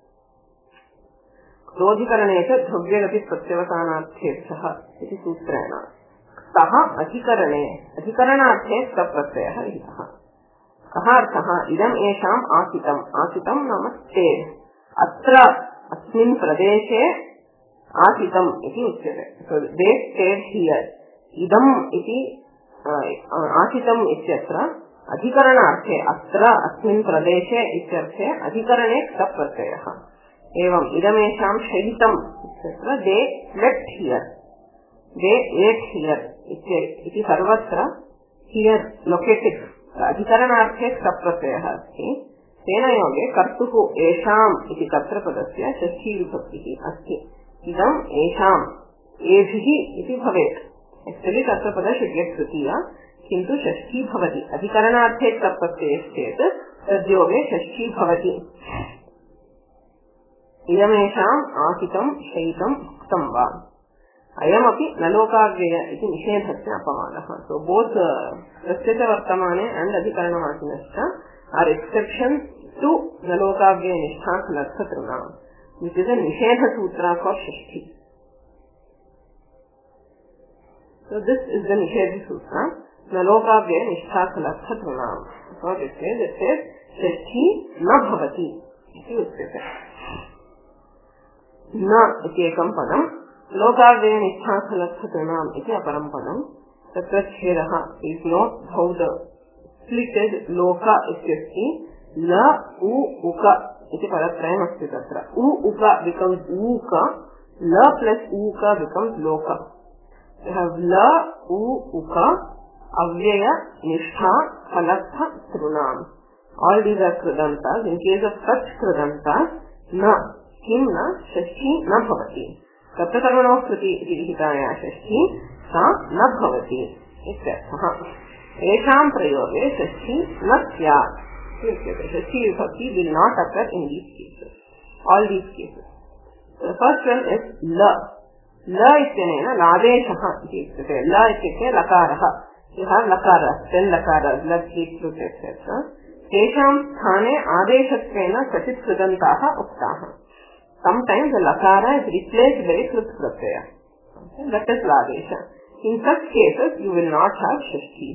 क्तोऽधिकरणे च द्रव्यगतिप्रत्यवसानार्थेभ्यः इति सूत्रेण सः अधिकरणे अधिकरणार्थे क्तप्रत्ययः विहितः. कः अर्थः? इदम् एषाम् आसितम्. आसितं नाम स्टेड्. अत्र अस्मिन् प्रदेशे आसितम् इति उच्यते. So they stayed here. इदम् इति आसितम् इत्यत्र अधिकरणार्थे अत्र अस्मिन् प्रदेशे इत्यर्थे अधिकरणे क्तप्रत्ययः. एवम् इदमेषां शयितम् इत्यत्र they slept here. They ate here इति सर्वत्र here located अधिकरणार्थे क्तप्रत्ययः अस्ति. तेन योगे कर्तुः एषाम् इति कर्तृपदस्य षष्ठी विभक्तिः अस्ति. इदम् एषाम् एभिः इति भवेत्. Actually kartripada should get tritiya, किन्तु षष्ठी भवति. अधिकरणार्थे क्तप्रत्ययश्चेत् तद्योगे षष्ठी भवति. इदमेषाम् आसितं शयितं भुक्तं वा. अयमपि न लोकाव्यय इति निषेधस्य अपवादः. सो बोथ तस्य च वर्तमाने and अधिकरणवासिनश्च are exceptions to न लोकाव्यय निष्ठा खलर्थतृणाम्, which is a nishedha sutra for Shashthi. So this is the nishedha sutra. न लोकाव्यय निष्ठा खलर्थतृणाम्. So it says, it says षष्ठी न भवति इति उच्यते. न इति एकं पदम्, लोकाव्यय निष्ठा खलर्थतृणाम् इति अपरं पदम्. तत्र छेदः. Please note how the split is. लोका इत्यस्ति ल उ उक इति पदत्रयमस्ति तत्र. उ उक becomes ऊक, ल plus ऊक becomes लोक. You have ल उ उक अव्यय निष्ठा फलस्थ तृणाम. All these are कृदन्तास्. In case of such कृदन्तास् न किं न षष्ठी न भवति. सप्तकर्मणोः कृति इति विहिताया षष्ठी सा न भवति इत्यर्थः. एषां प्रयोगे षष्ठी न स्यात्. षष्ठी विभक्ति will not occur in these cases. All these cases. The first one is ल. ल इत्यनेन लादेशः इति उच्यते. ल इत्युक्ते लकारः. You have लकारः, ten लकारः, लट् लिट् लुट् et cetera. तेषां स्थाने आदेशत्वेन क्वचित् कृदन्ताः उक्ताः. Sometimes the lakara is replaced by krut pratyaya. That is ladesha. In such cases, you will not have shashti.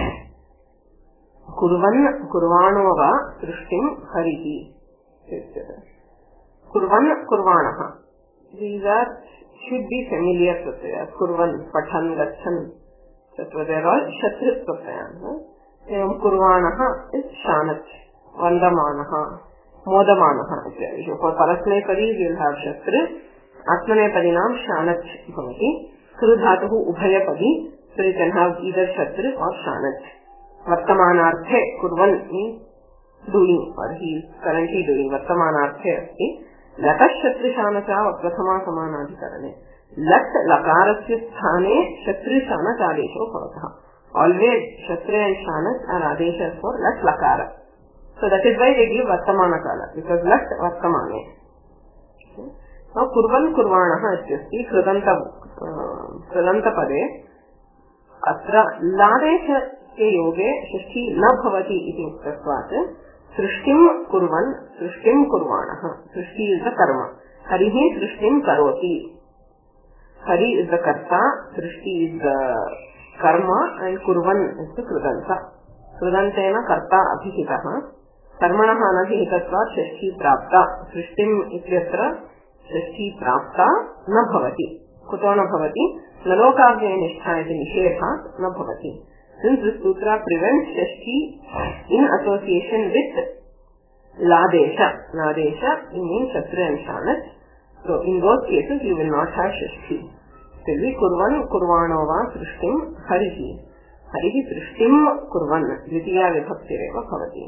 Kurvan kurvano va srishtim harihi. Kurvan kurvanaha. These are should be familiar pratyaya. Kurvan, pathan, gachan. So they are all shatrit pratyaya. Evam kurvanaha is shanach. Vandamanaha. मोदमानः इत्यादि. For परस्मैपदी we will have शस्त्र. आत्मनेपदीनां शानच् भवति. कृ धातुः उभयपदी. So you can have either शस्त्र or शानच्. वर्तमानार्थे कुर्वन् means doing or he is currently doing. वर्तमानार्थे अस्ति. लटः शस्त्र शानचा प्रथमा समानाधिकरणे. लट् लकारस्य स्थाने शस्त्र शानच् आदेशो भवतः. Always शस्त्र and शानच् are आदेशः for लट् लकार. So that is why they give vartamana kala, because lat vartamane. Now kurvan kurvanaha ityasti krudanta krudanta pade atra ladesha ke yoge shashti na bhavati iti uktvatvat srishtim kurvan srishtim kurvanaha. Srishti is the karma. Harihi srishtim karoti. Hari is the karta, srishti is the karma, and kurvan is the krudanta. Krudantena karta abhihitaha. कर्मणः अनभिहितत्वात् षष्ठी प्राप्ता. सृष्टिम् इत्यत्र षष्ठी प्राप्ता न भवति. कुतो न भवति? न लोकाव्ययनिष्ठा इति निषेधात् न भवति. Since this sutra prevents Shashthi in association with ladesha. Ladesha means shastra and shanach. So in those cases you will not have Shashthi. Still we kurvan kurvano va srishtim harihi. Harihi srishtim kurvan. Dvitiya vibhaktireva bhavati.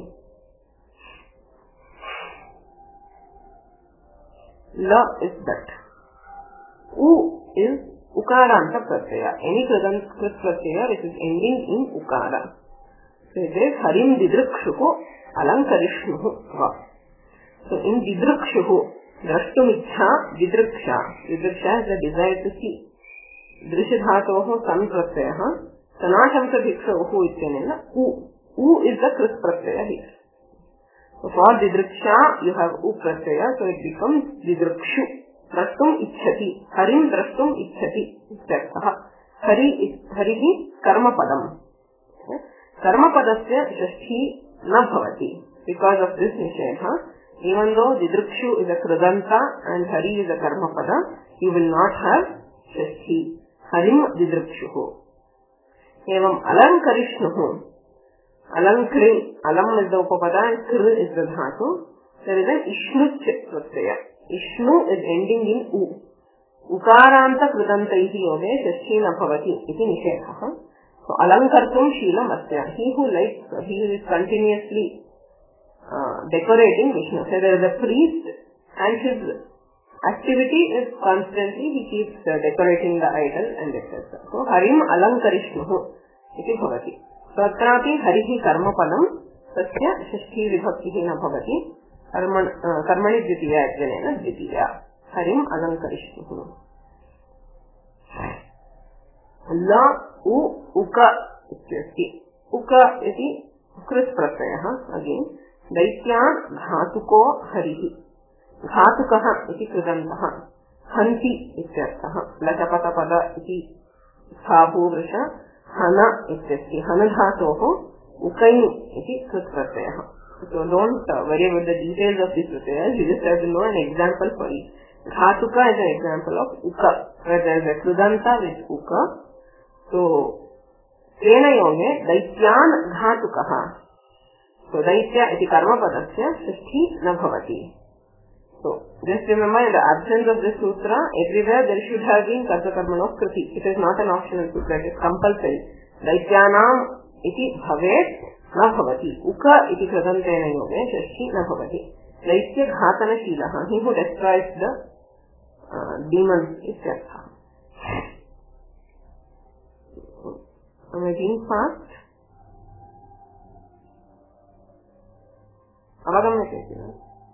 La is that. U is ukaranta pratyaya. Any krut pratyaya which is ending in ukara. So it is harim didrukshuhu alankarishnuhu va. So in didrukshuhu, drashtumichha didruksha. Didruksha is the desire to see. Drishidhatoho san pratyaya. Sanashamsa bhikshuhu ityanena u. U is the krut pratyaya here. So for didruksha, you have u pratyaya, so it becomes didrukshu. Drashtum ichhati. Harim drashtum ichhati. Ityartha. Hari is, harihi karma padam. Karma padasya shashti na bhavati. Because of this nishedha, even though didrukshu is a krudanta and hari is a karma pada, you will not have shashti. Harim didrukshuhu. Evam alankarishnuhu. Alankri, alam is the upapada and kr is the dhatu. There is an ishnuch pratyaya. Ishnu is ending in u. Ukaranta krudantaihi yoge shashti na bhavati iti nishedha. So alankartum sheelam asya. He who likes, he is continuously uh, decorating Vishnu. So there is a priest and his activity is constantly, he keeps uh, decorating the idol and et cetera. So harim alankarishnuhu iti bhavati. तत्रापि हरिः कर्मफलं तस्य षष्ठी विभक्तिः न भवति. कर्मणि द्वितीया इत्यनेन द्वितीया. हरिम् अलङ्करिष्णुः. ल उ उक इत्यस्ति. उक इति कृत् प्रत्ययः. अगेन् दैत्यान् घातुको हरिः. घातुकः इति कृदन्तः. हन्ति इत्यर्थः. लचपतपद इति स्थाभूवृष हन इत्यस्ति. हनधातोः उकै इति कृत् प्रत्ययः. So don't uh, worry about the details of this pratyaya. You just have to know an example for each. Dhatuka is an example of uka, where there is a krudanta with uka. So tena yoge daityan dhatukaha. So daitya iti karma padasya shashti na bhavati. So just remember, in the absence of this sutra, everywhere there should have been karta karmano kriti. It is not an optional sutra, it is compulsory. Daityanam iti bhavet na bhavati. Uka iti kradantena yoge shashti na bhavati. Daitya ghatana shilaha. He who destroys the uh, demons is Yatha. Am I being fast? Avagamya Kesina.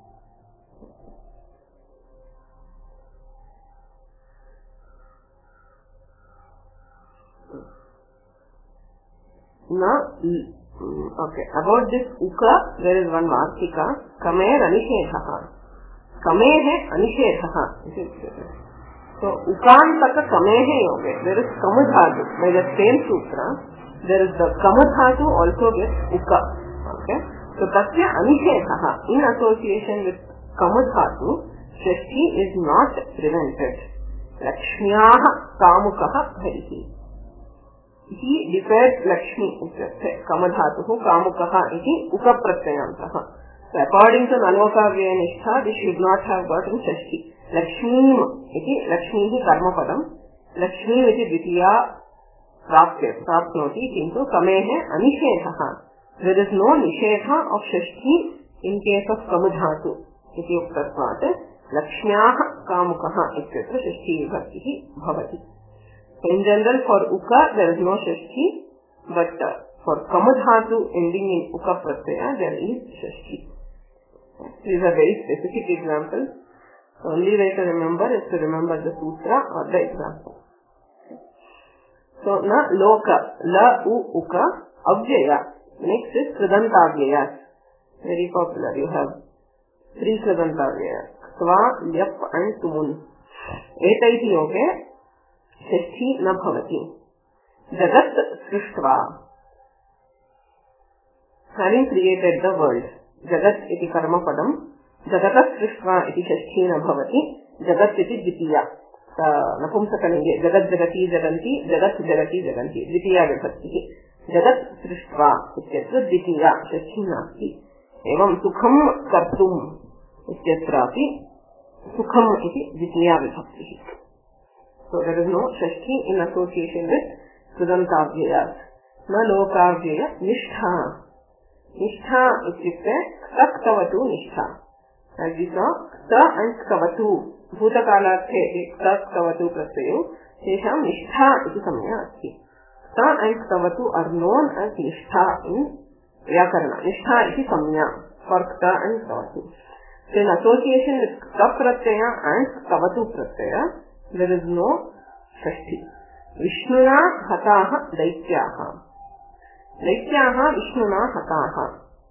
Now, okay, about this uka, there is one vartika. Kamer anishedhaha. Kamehe anishedhaha. So, ukantaka kamehe yoge. There is kamudhatu. By the same sutra, there is the kamudhatu also gets uka. Okay. So, tasya anishedhaha. In association with kamudhatu, shashti is not prevented. Lakshmyaha kamukaha harihi. He declared Lakshmi, Kamadhatuhu, Kamukaha, iti Ukapratyayantah. So according to Nalokavya Nishtha, this should not have gotten Shashti. Lakshmi, iti Lakshmi hi Karmapadam. Lakshmi iti Dvitiya Prapya, Prapnoti, kintu Kamehe Anishedhaha. There is no Nishedha of Shashti in case of Kamadhatu. Iti Uktatvat, Lakshmyaha Kamukaha, et cetera. Shashti vibhakti bhavati. In general, for uka, there is no shashti, but uh, for kamadhatu ending in uka pratyaya, there is shashti. These are very specific examples. The only way to remember is to remember the sutra or the example. So, na loka, la u uka, avjaya. Next is kridantavjayas. Very popular. You have three kridantavjayas. Sva, lyap and tumun. Etaiti yoge. Shashti na bhavati. Jagat srishtva. Having created the world. Jagat iti karma padam. Jagatas srishtva iti shashti na bhavati. Jagat iti dvitiya. Napumsakalinge. Jagat jagati jaganti. Jagat jagati jaganti. Dvitiya vibhakti. Jagat srishtva ityatra dvitiya shashti nasti. Evam sukham kartum ityatrapi sukham iti dvitiya vibhakti. So there is no shashti in association with Sudantavjayas. Na lokavjaya nishtha. Nishtha ityukte ktaktavatu nishtha. As we saw, kta and ktavatu. Bhutakalathe ktaktavatu prasayo. Tesham nishtha iti samya asti. Kta and ktavatu are known as nishtha in Vyakarana. Nishtha iti samya for kta and ktavatu. So in association with kta pratyaya and ktavatu pratyaya, there is no shashti. Vishnuna hataha daityaha. Daityaha Vishnuna hataha.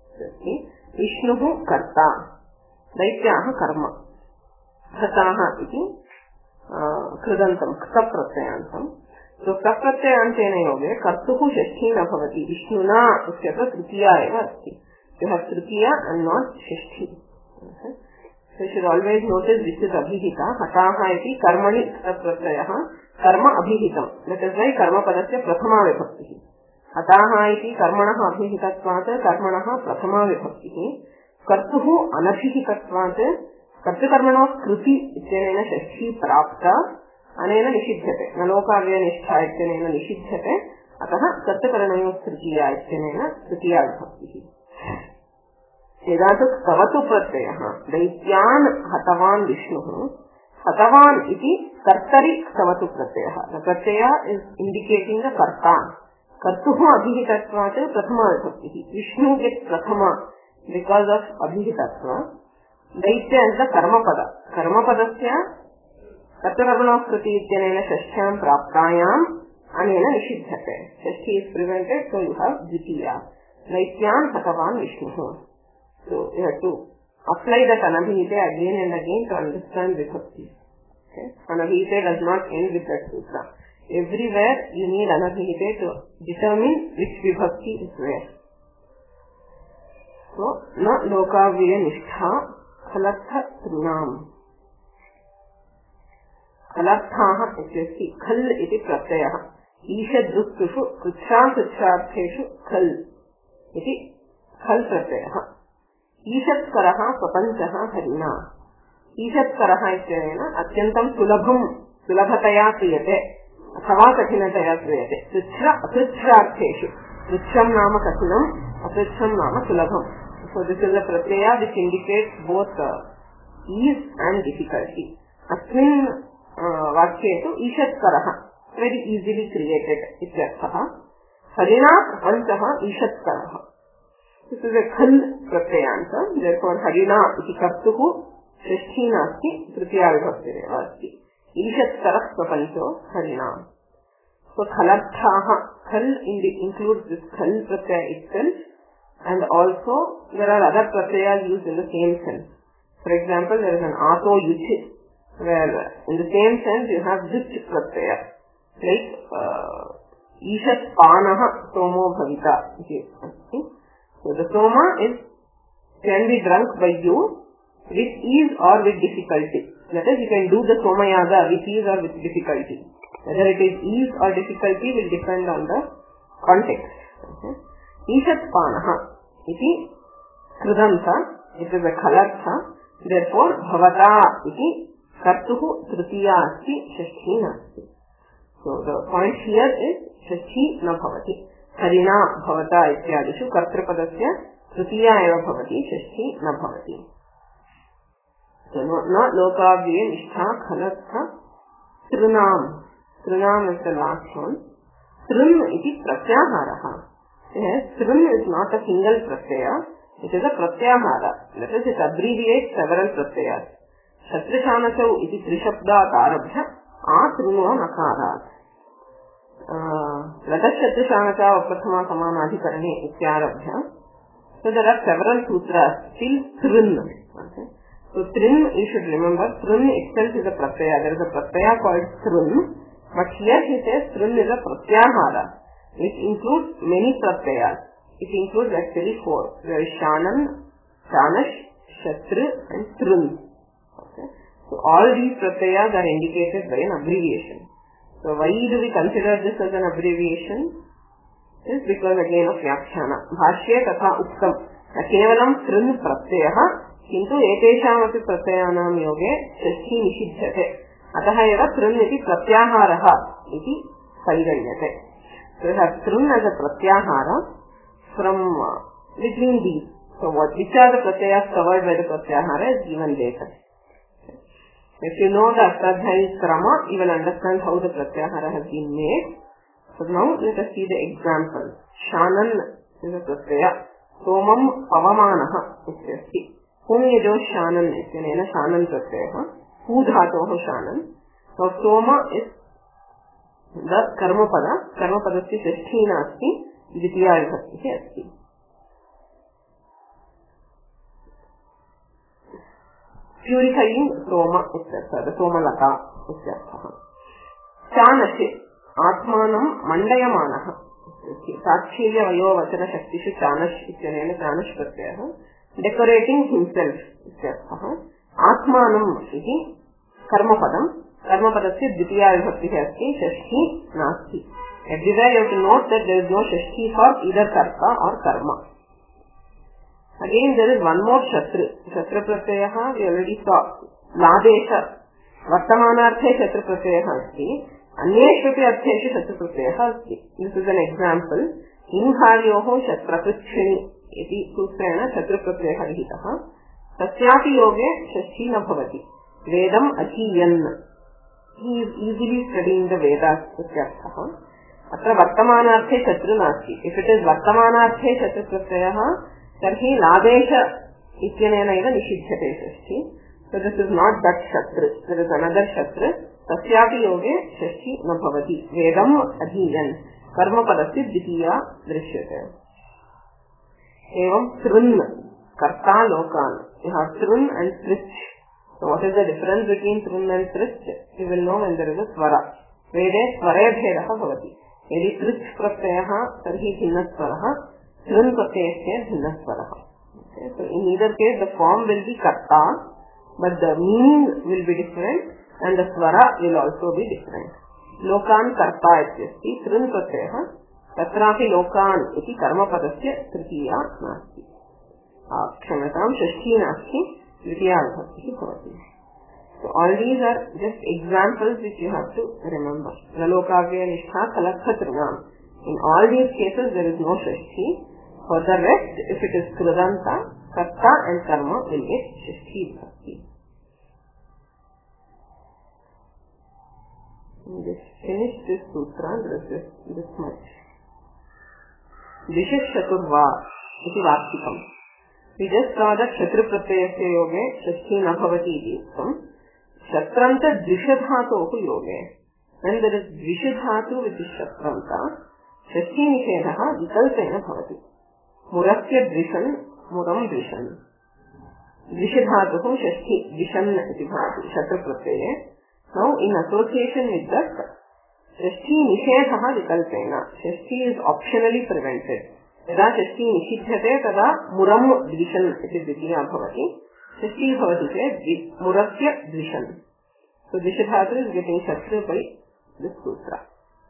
Vishnuhu karta. Daityaha karma. Hataha iti kridantam, kta pratyayantam. So kta pratyayantena yoge kartuhu shashti na bhavati. Vishnuna ityatra tritiya eva asti. You have tritiya and not shashti. Okay. So you should always notice this is abhihita. Hataha iti karmani pratyayah. Karma abhihitam. That is why karma padasya prathama vibhakti. Hataha iti karmanaha abhihitatvat karmanaha prathama vibhakti. Kartuhu anabhihitatvat kartakarmanoh kriti ityenena shashti prapta anena nishidhyate. Nalokavya nishtha ityenena nishidhyate. Ataha kartakaranayoh tritiya ityenena tritiya vibhakti. Edatu ktavatu pratyayah. Daityan hatavan Vishnuhu. Hatavan iti kartari ktavatu pratyayah. The pratyaya is indicating the karta. Kartuhu abhihitatvat prathama vibhakti. Vishnu gets prathama because of abhihitatva. Daitya is the karma pada. Karma padasya kartakarmanoh kriti ityanena shashyam praptayam anena nishidhyate. Shashti is prevented, so you have dvitiya. Daityan hatavan Vishnuhu. So you have to apply that anabhihite again and again to understand vibhakti. Okay? Anabhihite does not end with that sutra. Everywhere you need anabhihite to determine which vibhakti is where. So, na lokavya nishtha khalatha trunam. Khalathaha ityasti khal iti pratyayah. Ishad duktushu kutsha kutshartheshu khal iti khal pratyayah. Ishatkaraha papanchaha harina. ईषत्करः इत्यनेन अत्यन्तं सुलभं सुलभतया क्रियते अथवा कठिनतया क्रियते पृच्छ अपृच्छार्थेषु पृच्छं नाम कठिनम् अपृच्छं नाम सुलभम्. So this is a pratyaya which indicates both uh, ease and difficulty. अस्मिन् uh, वाक्ये तु ईषत्करः very easily created इत्यर्थः. हरिणा प्रपञ्चः ईषत्करः. This is a khal pratyanta. Therefore harina iti kartuः षष्ठी नास्ति तृतीया विभक्तिरेव अस्ति. ईषत्करः प्रपञ्चो हरिणा. So khalarthaः khal includes this khal pratyaya itself, and also there are other pratyayas used in the same sense. For example, there is an ato yuch, where in the same sense you have yuch pratyaya, like uh, ishat panah somo bhavita. So the soma is can be drunk by you with ease or with difficulty. That is, you can do the somayaga with ease or with difficulty. Whether it is ease or difficulty will depend on the context. Okay. Ishat panah iti krudanta, it is a khalartha. Therefore, bhavata iti kartuhu tritiya asti shashti nasti. So the point here is shashti na bhavati. Harina bhavata ityadishu kartrapadasya tritiya eva bhavati, shashti na bhavati. So na lokavye nishtha khalartha trunam. Trunam is the last one. Trun iti pratyaharaha. Yes, trun is not a single pratyaya. It is a pratyahara. That is, it abbreviates several pratyayas. Shatrashanasau iti trishabdat arabhya atruno nakarat. Latashatrashanasa prathama samanadhikarane ityarabhya. So there are several sutras till trun. Okay. So trun, you should remember, trun itself is a pratyaya. There is a pratyaya called trun. But here he says trun is a pratyahara, which includes many pratyayas. It includes actually four. There is shanan, shanash, shatru and trun. Okay. So all these pratyayas are indicated by an abbreviation. So why do we consider this as an abbreviation? It is because again of vyakhyana. Bhashye tatha uktam. Kevalam trun pratyaha kintu etesham api pratyayanam yoge shashti nishiddhate. Ataha eva trun iti pratyaharaha iti pariganyate. So we have trun as a pratyahara from uh, between these. So what which are the pratyayas covered by the pratyahara is given later. Okay. If you know the Ashtadhyayi krama, you will understand how the pratyahara has been made. So now let us see the example. Shanan is a pratyaya. Somam pavamanaha ityasti. Hum yajo shanan ityanena shanan pratyaya. Hu dhatoh shanan. So soma is the karma pada. Karma padasya shashti nasti. Dvitiya vibhakti asti. Purifying soma ityartha. The soma lata ityartha. Shanashi atmanam mandayamanaha. Sakshilya vayo vachana shaktishu chanash ityanena chanash pratyaya. Decorating himself ityartha. Atmanam iti karmapadam. Karmapadasya dvitiya vibhakti asti. Shashti nasti. Everywhere you have to note that there is no shashti for either karta or karma. Again there is one more shatru. Shatra pratyaha we already saw. Ladesha. Vartamanarthe shatra pratyaha asti. Anyeshvapi artheshu shatra pratyaha asti. This is an example. Inharyoho shatraprachini iti sutrena shatra pratyaha rihitaha. Tasyapi yoge shashti na bhavati. Vedam achiyan. He is easily studying the Vedas. Ityarthaha. Atra vartamanarthe shatru nasti. If it is vartamanarthe shatru pratyaya, tarhi ladesha ityanena eva nishiddhate shashti. So this is not that shatru. There is another shatru. Tasyapi yoge shashti na bhavati. Vedam adhiyan. Karma padasya dvitiya drishyate. Evam trun. Karta lokan. You have trun and trich. So what is the difference between trun and trich? You will know when there is a swara. Vede sware bhedaha bhavati. Yadi trich pratyaya tarhi bhinna swaraha. Trun pratyaya bhinna swaraha. Okay. So in either case the form will be karta, but the meaning will be different and the swara will also be different. Lokan karta ityasti trun pratyaya tatrapi lokan iti karma padasya tritiya nasti. Kshamyatam shashti nasti. Dvitiya vibhakti bhavati. So all these are just examples which you have to remember. Nalokavya nishtha kalakhatrinam. In all these cases there is no shashti. For the rest, if it is krudanta, karta and karma will get shashti bhakti. Just finish this sutra, there is this, this much. Dishish chaturva iti vartikam. We just saw that Shatru Pratyayasya yoge Shashti na bhavati iti uktam. Shatranta Dvishadhatohu yoge. When there is Dvishadhatu which is Shatranta, Shashti Nishedhaha Vikalpena bhavati. Murasya Dvishan, Muram Dvishan. Dvishadhatohu Shashti Dvishan iti bhavati. Shatru Pratyaye. Now in association with that, Shashti Nishedhaha Vikalpena. Shashti is optionally prevented. यदा षष्ठी निषिध्यते तदा मुरम द्विषन् इति द्वितीया भवति. षष्ठी भवति चेत् मुरस्य द्विषन्. So Dvishadhatu is getting Shastri by this sutra.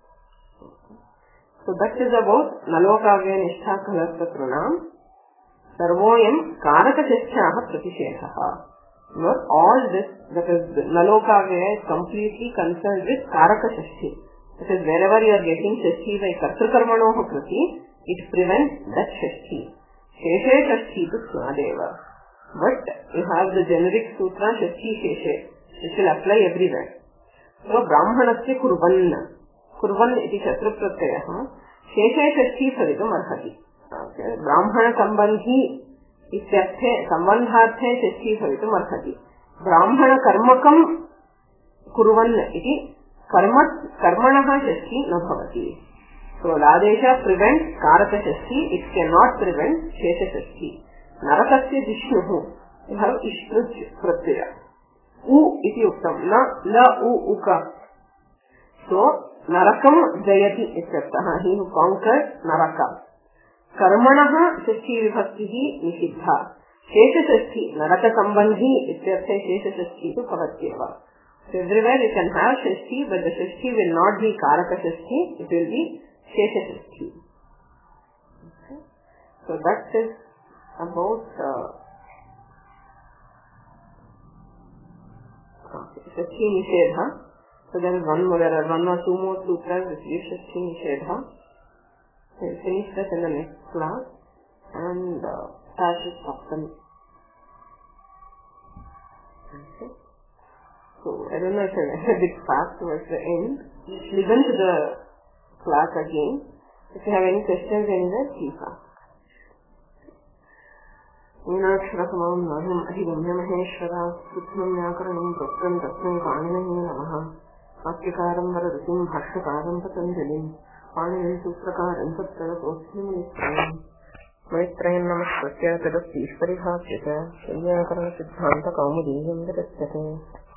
So that is about Nalokavya nishtha kalasatranam. Sarvoyam karakashashyaha pratishedaha. Not all this, that is Nalokavya is completely concerned with karakashashti. That is wherever you are getting shashti by kartakarmanoh prati, it prevents that shashti. Sheshe shashti tu smadeva. But you have the generic sutra shashti sheshe. It will apply everywhere. So brahmanasya kurvan. Kurvan iti shatru pratyayah. Sheshe shashti bhavitum arhati. Okay. Brahmana sambandhi ityarthe sambandharthe shashti bhavitum arhati. Brahmana karmakam kurvan iti karma karmanaha shashti na bhavati. So Ladesha prevents Karaka Shashti, it cannot prevent Shesha Shashti. Narakasya Vishnuhu, you have Ishnuj Pratyaya. U iti uktam, na, la, u, uka. So, Narakam Jayati ityartaha, he who conquered Naraka. Karmanaha Shashti Vibhaktihi Nishidha. Shesha Shashti, Naraka Sambandhi ityarthe Shesha Shashti tu Pavatyeva. So everywhere you can have Shashti, but the Shashti will not be Karaka Shashti, it will be Shesha Shashti. Okay. So that is about uh, Shashti Nishedha. So there is one more, there are one or two more sutras which is Shashti Nishedha. We will finish that in the next class and uh, start with Saptami. Okay. So I don't know if I'm a bit fast towards the end. Listen to the class again. If you have any questions anywhere, please ask. Meenaksharasamam Naham Adhigamya Maheshwara Sutnam Vyakaranam Proktam Tasmai Paninahi Namaha Vakyakaram Varadatim Bhashakaram Patanjalim Paninim Suprakaram Sattara Posthim Nityam Maitrayam Namaskratya Tadasti Isparibhasyata Shalyakaram Siddhanta Kaumudiyam Vadasyate